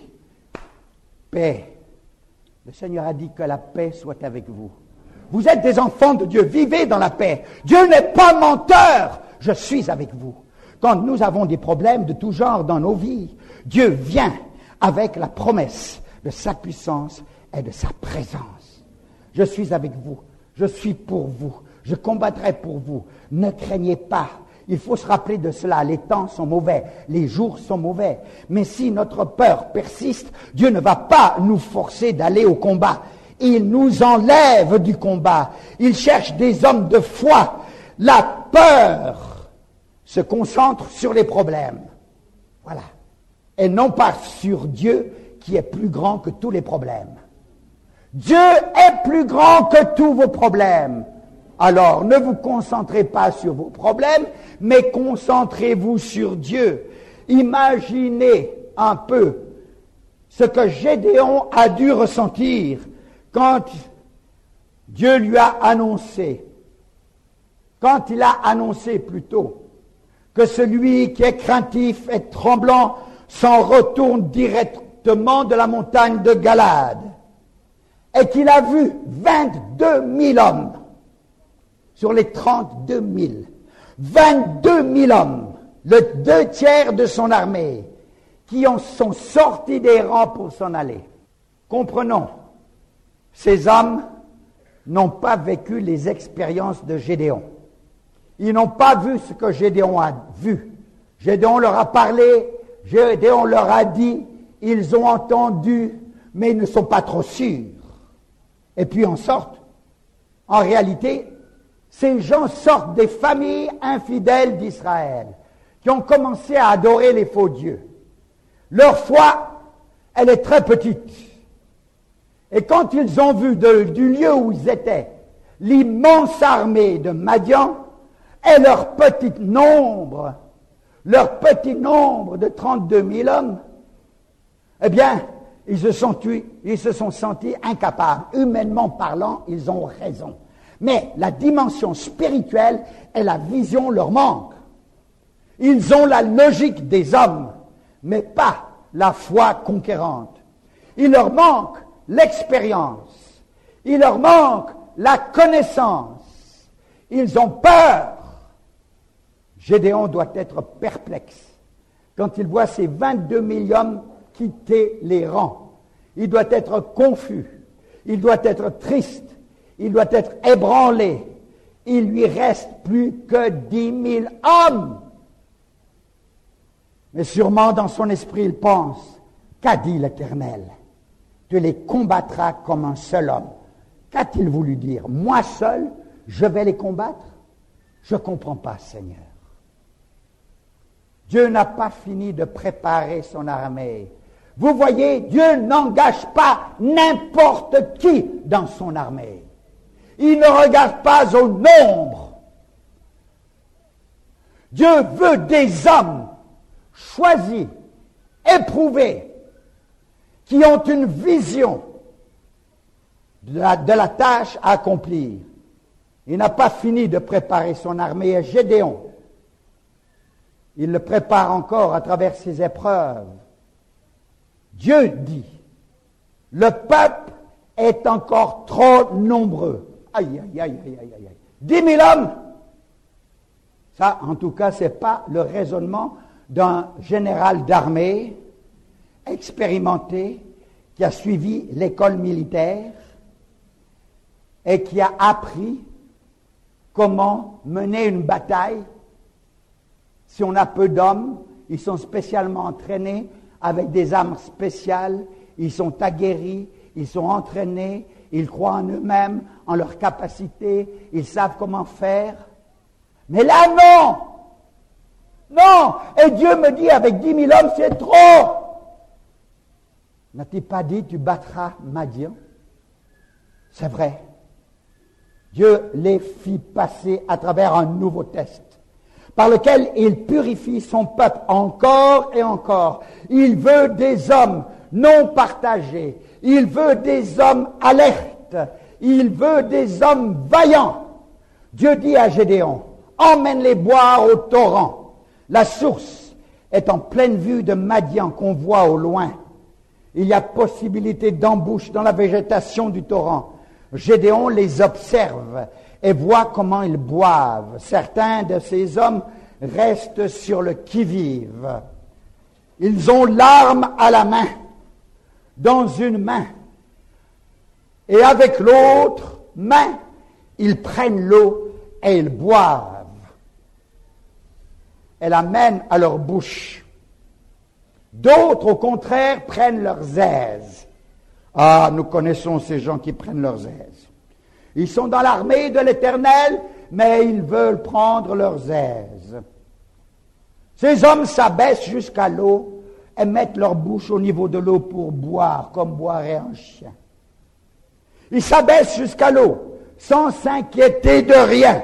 Paix. Le Seigneur a dit que la paix soit avec vous. Vous êtes des enfants de Dieu, vivez dans la paix. Dieu n'est pas menteur, je suis avec vous. Quand nous avons des problèmes de tout genre dans nos vies, Dieu vient avec la promesse de sa puissance et de sa présence. Je suis avec vous, je suis pour vous, je combattrai pour vous. Ne craignez pas. Il faut se rappeler de cela. Les temps sont mauvais, les jours sont mauvais. Mais si notre peur persiste, Dieu ne va pas nous forcer d'aller au combat. Il nous enlève du combat. Il cherche des hommes de foi. La peur se concentre sur les problèmes. Voilà. Et non pas sur Dieu qui est plus grand que tous les problèmes. Dieu est plus grand que tous vos problèmes. Alors, ne vous concentrez pas sur vos problèmes, mais concentrez-vous sur Dieu. Imaginez un peu ce que Gédéon a dû ressentir quand Dieu lui a annoncé, quand il a annoncé plutôt, que celui qui est craintif et tremblant s'en retourne directement de la montagne de Galade, et qu'il a vu 22 000 hommes, sur les 32 000, 22 000 hommes, le 2/3 de son armée, qui en sont sortis des rangs pour s'en aller. Comprenons, ces hommes n'ont pas vécu les expériences de Gédéon. Ils n'ont pas vu ce que Gédéon a vu. Gédéon leur a parlé, Gédéon leur a dit, ils ont entendu, mais ils ne sont pas trop sûrs. Et puis en sortent. En réalité, ces gens sortent des familles infidèles d'Israël, qui ont commencé à adorer les faux dieux. Leur foi, elle est très petite. Et quand ils ont vu du lieu où ils étaient l'immense armée de Madian et leur petit nombre de 32 000 hommes, eh bien, ils se sont sentis incapables. Humainement parlant, ils ont raison. Mais la dimension spirituelle et la vision leur manquent. Ils ont la logique des hommes, mais pas la foi conquérante. Il leur manque l'expérience. Il leur manque la connaissance. Ils ont peur. Gédéon doit être perplexe quand il voit ces 22 000 hommes quitter les rangs. Il doit être confus. Il doit être triste. Il doit être ébranlé. Il lui reste plus que 10 000 hommes. Mais sûrement dans son esprit, il pense, qu'a dit l'Éternel? Tu les combattras comme un seul homme. Qu'a-t-il voulu dire? Moi seul, je vais les combattre? Je ne comprends pas, Seigneur. Dieu n'a pas fini de préparer son armée. Vous voyez, Dieu n'engage pas n'importe qui dans son armée. Il ne regarde pas au nombre. Dieu veut des hommes choisis, éprouvés, qui ont une vision de la tâche à accomplir. Il n'a pas fini de préparer son armée à Gédéon. Il le prépare encore à travers ses épreuves. Dieu dit, le peuple est encore trop nombreux. Aïe, aïe, aïe, aïe, aïe, aïe. 10 000 hommes, Ça, en tout cas, ce n'est pas le raisonnement d'un général d'armée expérimenté qui a suivi l'école militaire et qui a appris comment mener une bataille. Si on a peu d'hommes, ils sont spécialement entraînés avec des armes spéciales, ils sont aguerris, ils sont entraînés, ils croient en eux-mêmes, en leur capacité, ils savent comment faire. Mais là, non! Non! Et Dieu me dit, avec 10 000 hommes, c'est trop! N'a-t-il pas dit, tu battras Madian? C'est vrai. Dieu les fit passer à travers un nouveau test, par lequel il purifie son peuple encore et encore. Il veut des hommes non partagés. Il veut des hommes alertes. Il veut des hommes vaillants. Dieu dit à Gédéon, emmène-les boire au torrent. La source est en pleine vue de Madian qu'on voit au loin. Il y a possibilité d'embouche dans la végétation du torrent. Gédéon les observe et voit comment ils boivent. Certains de ces hommes restent sur le qui-vive. Ils ont l'arme à la main, dans une main, et avec l'autre main, ils prennent l'eau et ils boivent. Elle amène à leur bouche. D'autres, au contraire, prennent leurs aises. Ah, nous connaissons ces gens qui prennent leurs aises. Ils sont dans l'armée de l'Éternel, mais ils veulent prendre leurs aises. Ces hommes s'abaissent jusqu'à l'eau et mettent leur bouche au niveau de l'eau pour boire, comme boirait un chien. Ils s'abaissent jusqu'à l'eau, sans s'inquiéter de rien.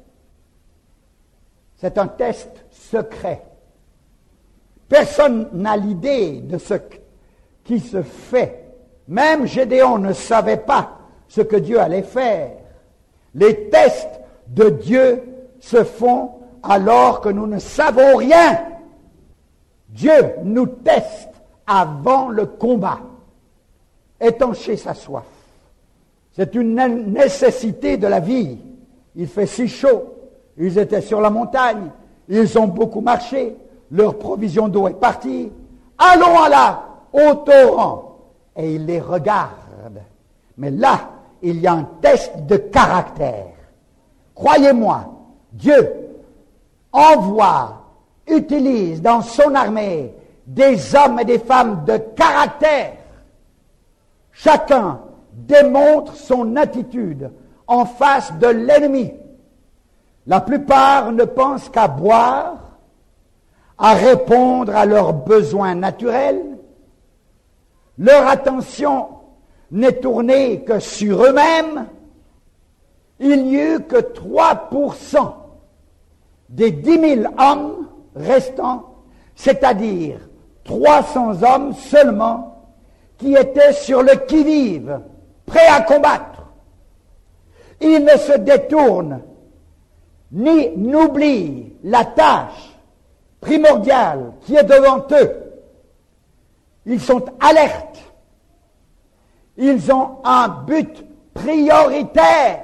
C'est un test secret. Personne n'a l'idée de ce qui se fait. Même Gédéon ne savait pas ce que Dieu allait faire. Les tests de Dieu se font alors que nous ne savons rien. Dieu nous teste avant le combat. Étancher sa soif. C'est une nécessité de la vie. Il fait si chaud. Ils étaient sur la montagne. Ils ont beaucoup marché. Leur provision d'eau est partie. Allons à là, au torrent. Et ils les regardent. Mais là, il y a un test de caractère. Croyez-moi, Dieu envoie, utilise dans son armée des hommes et des femmes de caractère. Chacun démontre son attitude en face de l'ennemi. La plupart ne pensent qu'à boire, à répondre à leurs besoins naturels. Leur attention n'est tournée que sur eux-mêmes. Il n'y eut que 3% des 10 000 hommes restants, c'est-à-dire 300 hommes seulement, qui étaient sur le qui-vive, prêts à combattre. Ils ne se détournent ni n'oublient la tâche primordiale qui est devant eux. Ils sont alertes. Ils ont un but prioritaire.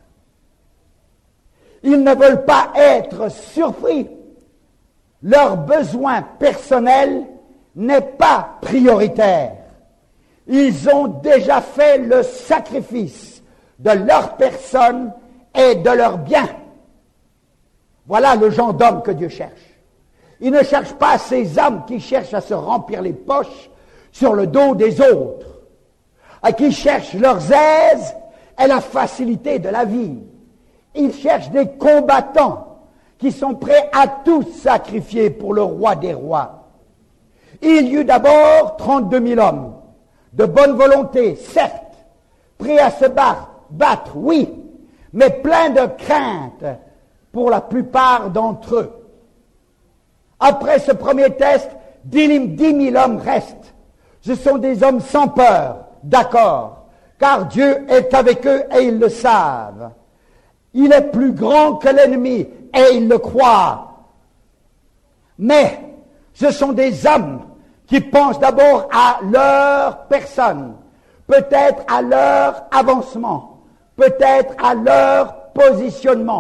Ils ne veulent pas être surpris. Leur besoin personnel n'est pas prioritaire. Ils ont déjà fait le sacrifice de leur personne et de leurs biens. Voilà le genre d'homme que Dieu cherche. Il ne cherche pas ces hommes qui cherchent à se remplir les poches sur le dos des autres, à qui cherchent leurs aises et la facilité de la vie. Il cherche des combattants qui sont prêts à tout sacrifier pour le roi des rois. Il y eut d'abord 32 000 hommes, de bonne volonté, certes, prêts à se battre, oui, mais pleins de crainte pour la plupart d'entre eux. Après ce premier test, 10 000 hommes restent. Ce sont des hommes sans peur, d'accord, car Dieu est avec eux et ils le savent. Il est plus grand que l'ennemi et ils le croient. Mais ce sont des hommes qui pensent d'abord à leur personne, peut-être à leur avancement, peut-être à leur positionnement.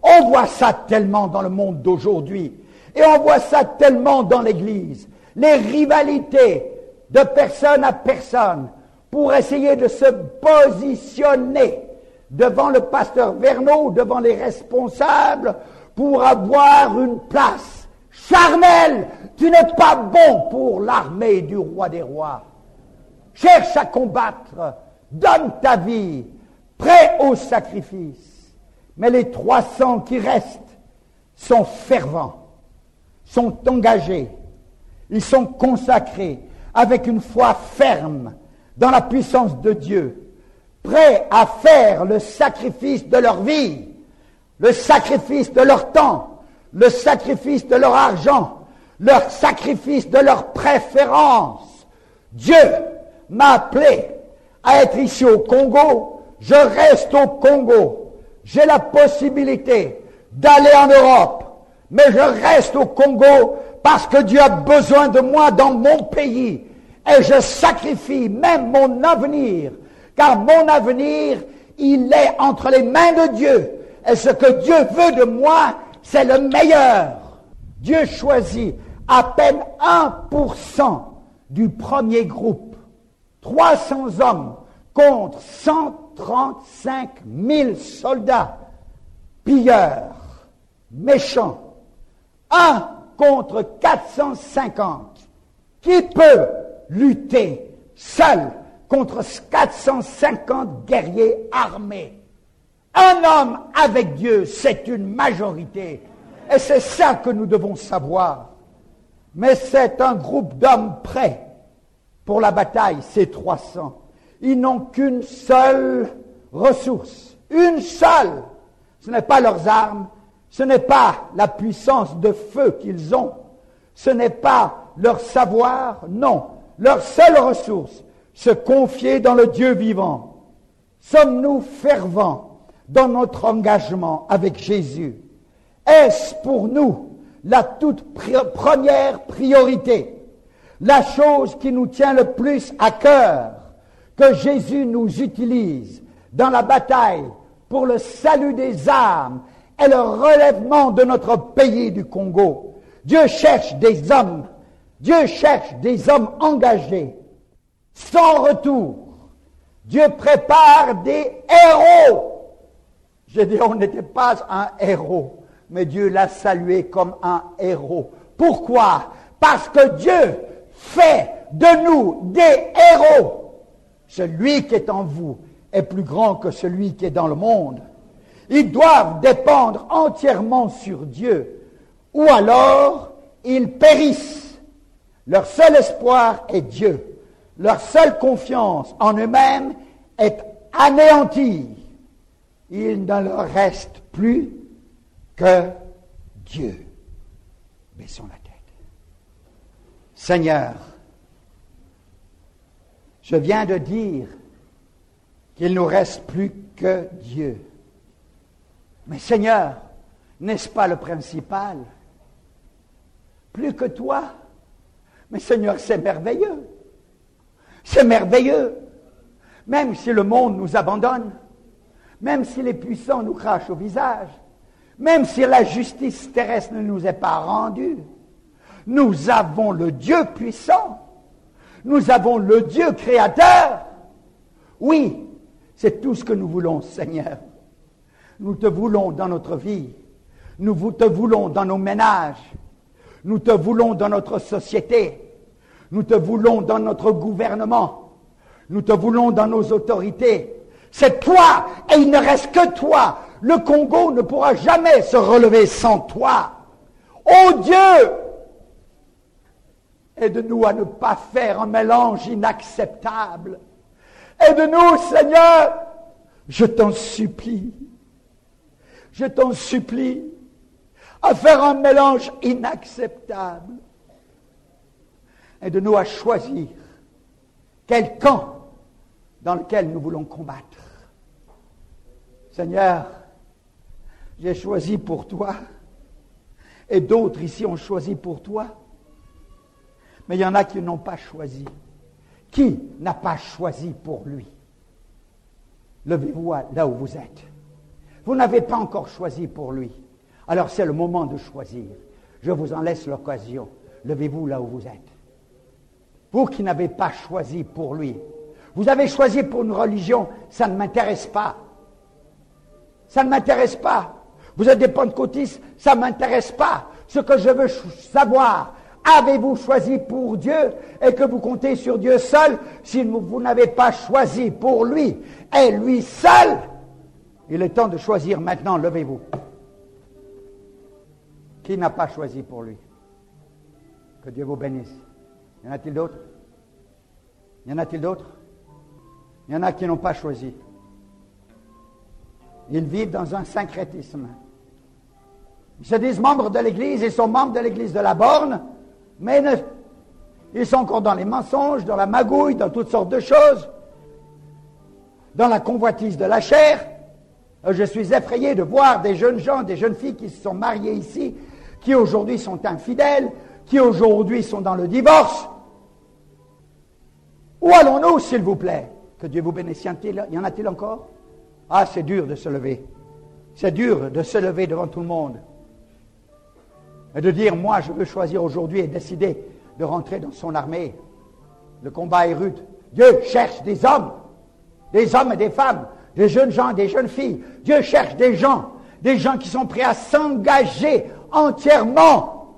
On voit ça tellement dans le monde d'aujourd'hui. Et on voit ça tellement dans l'Église. Les rivalités de personne à personne pour essayer de se positionner devant le pasteur Verneau, devant les responsables, pour avoir une place. Charnel, tu n'es pas bon pour l'armée du roi des rois. Cherche à combattre, donne ta vie, prêt au sacrifice. Mais les 300 qui restent sont fervents, sont engagés, ils sont consacrés avec une foi ferme dans la puissance de Dieu, prêts à faire le sacrifice de leur vie, le sacrifice de leur temps, le sacrifice de leur argent, le sacrifice de leur préférence. Dieu m'a appelé à être ici au Congo, je reste au Congo. J'ai la possibilité d'aller en Europe, mais je reste au Congo parce que Dieu a besoin de moi dans mon pays. Et je sacrifie même mon avenir, car mon avenir, il est entre les mains de Dieu. Et ce que Dieu veut de moi, c'est le meilleur. Dieu choisit à peine 1% du premier groupe. 300 hommes contre 135 000 soldats, pilleurs, méchants. 1 contre 450. Qui peut lutter seul contre 450 guerriers armés? Un homme avec Dieu, c'est une majorité. Et c'est ça que nous devons savoir. Mais c'est un groupe d'hommes prêts pour la bataille, ces 300. Ils n'ont qu'une seule ressource. Une seule. Ce n'est pas leurs armes. Ce n'est pas la puissance de feu qu'ils ont. Ce n'est pas leur savoir. Non. Leur seule ressource, se confier dans le Dieu vivant. Sommes-nous fervents dans notre engagement avec Jésus? Est-ce pour nous la toute première priorité? La chose qui nous tient le plus à cœur, que Jésus nous utilise dans la bataille pour le salut des âmes et le relèvement de notre pays du Congo. Dieu cherche des hommes. Dieu cherche des hommes engagés, sans retour. Dieu prépare des héros. Je dis, on n'était pas un héros, mais Dieu l'a salué comme un héros. Pourquoi? Parce que Dieu fait de nous des héros. Celui qui est en vous est plus grand que celui qui est dans le monde. Ils doivent dépendre entièrement sur Dieu, ou alors ils périssent. Leur seul espoir est Dieu. Leur seule confiance en eux-mêmes est anéantie. Il ne leur reste plus que Dieu. Baissons la tête. Seigneur, je viens de dire qu'il ne nous reste plus que Dieu. Mais Seigneur, n'est-ce pas le principal? Plus que toi. Mais Seigneur, c'est merveilleux. C'est merveilleux. Même si le monde nous abandonne, même si les puissants nous crachent au visage, même si la justice terrestre ne nous est pas rendue, nous avons le Dieu puissant. Nous avons le Dieu créateur. Oui, c'est tout ce que nous voulons, Seigneur. Nous te voulons dans notre vie. Nous te voulons dans nos ménages. Nous te voulons dans notre société. Nous te voulons dans notre gouvernement. Nous te voulons dans nos autorités. C'est toi et il ne reste que toi. Le Congo ne pourra jamais se relever sans toi. Oh Dieu! Aide-nous à ne pas faire un mélange inacceptable. Aide-nous, Seigneur, je t'en supplie. Je t'en supplie à faire un mélange inacceptable. Aide-nous à choisir quel camp dans lequel nous voulons combattre. Seigneur, j'ai choisi pour toi, et d'autres ici ont choisi pour toi. Mais il y en a qui n'ont pas choisi. Qui n'a pas choisi pour lui? Levez-vous là où vous êtes. Vous n'avez pas encore choisi pour lui. Alors c'est le moment de choisir. Je vous en laisse l'occasion. Levez-vous là où vous êtes. Vous qui n'avez pas choisi pour lui. Vous avez choisi pour une religion, ça ne m'intéresse pas. Ça ne m'intéresse pas. Vous êtes des pentecôtistes, ça ne m'intéresse pas. Ce que je veux savoir, avez-vous choisi pour Dieu et que vous comptez sur Dieu seul? Si vous n'avez pas choisi pour lui et lui seul, il est temps de choisir maintenant, levez-vous. Qui n'a pas choisi pour lui? Que Dieu vous bénisse. Y en a-t-il d'autres? Y en a-t-il d'autres? Il y en a qui n'ont pas choisi. Ils vivent dans un syncrétisme. Ils se disent membres de l'Église, ils sont membres de l'Église de la borne, mais ils sont encore dans les mensonges, dans la magouille, dans toutes sortes de choses, dans la convoitise de la chair. Je suis effrayé de voir des jeunes gens, des jeunes filles qui se sont mariées ici, qui aujourd'hui sont infidèles, qui aujourd'hui sont dans le divorce. Où allons-nous, s'il vous plaît? Que Dieu vous bénisse. Y en a-t-il encore? Ah, c'est dur de se lever. C'est dur de se lever devant tout le monde. Et de dire, moi, je veux choisir aujourd'hui et décider de rentrer dans son armée. Le combat est rude. Dieu cherche des hommes et des femmes, des jeunes gens et des jeunes filles. Dieu cherche des gens qui sont prêts à s'engager entièrement.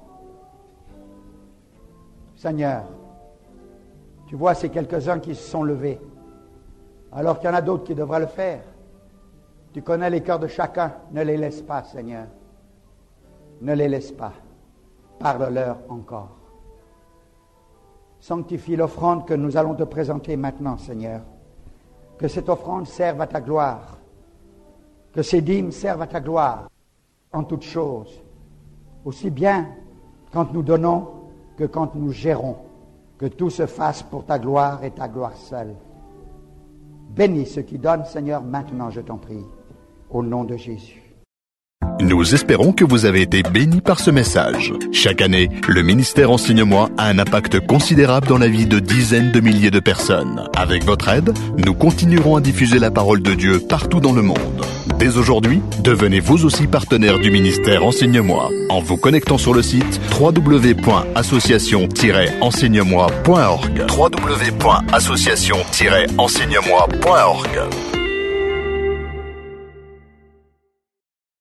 Seigneur, tu vois ces quelques-uns qui se sont levés, alors qu'il y en a d'autres qui devraient le faire. Tu connais les cœurs de chacun, ne les laisse pas, Seigneur. Ne les laisse pas. Parle-leur encore. Sanctifie l'offrande que nous allons te présenter maintenant, Seigneur. Que cette offrande serve à ta gloire. Que ces dîmes servent à ta gloire en toutes choses. Aussi bien quand nous donnons que quand nous gérons. Que tout se fasse pour ta gloire et ta gloire seule. Bénis ceux qui donnent, Seigneur, maintenant, je t'en prie. Au nom de Jésus. Nous espérons que vous avez été bénis par ce message. Chaque année, le ministère Enseigne-moi a un impact considérable dans la vie de dizaines de milliers de personnes. Avec votre aide, nous continuerons à diffuser la parole de Dieu partout dans le monde. Dès aujourd'hui, devenez vous aussi partenaire du ministère Enseigne-moi en vous connectant sur le site www.association-enseignemoi.org. www.association-enseignemoi.org.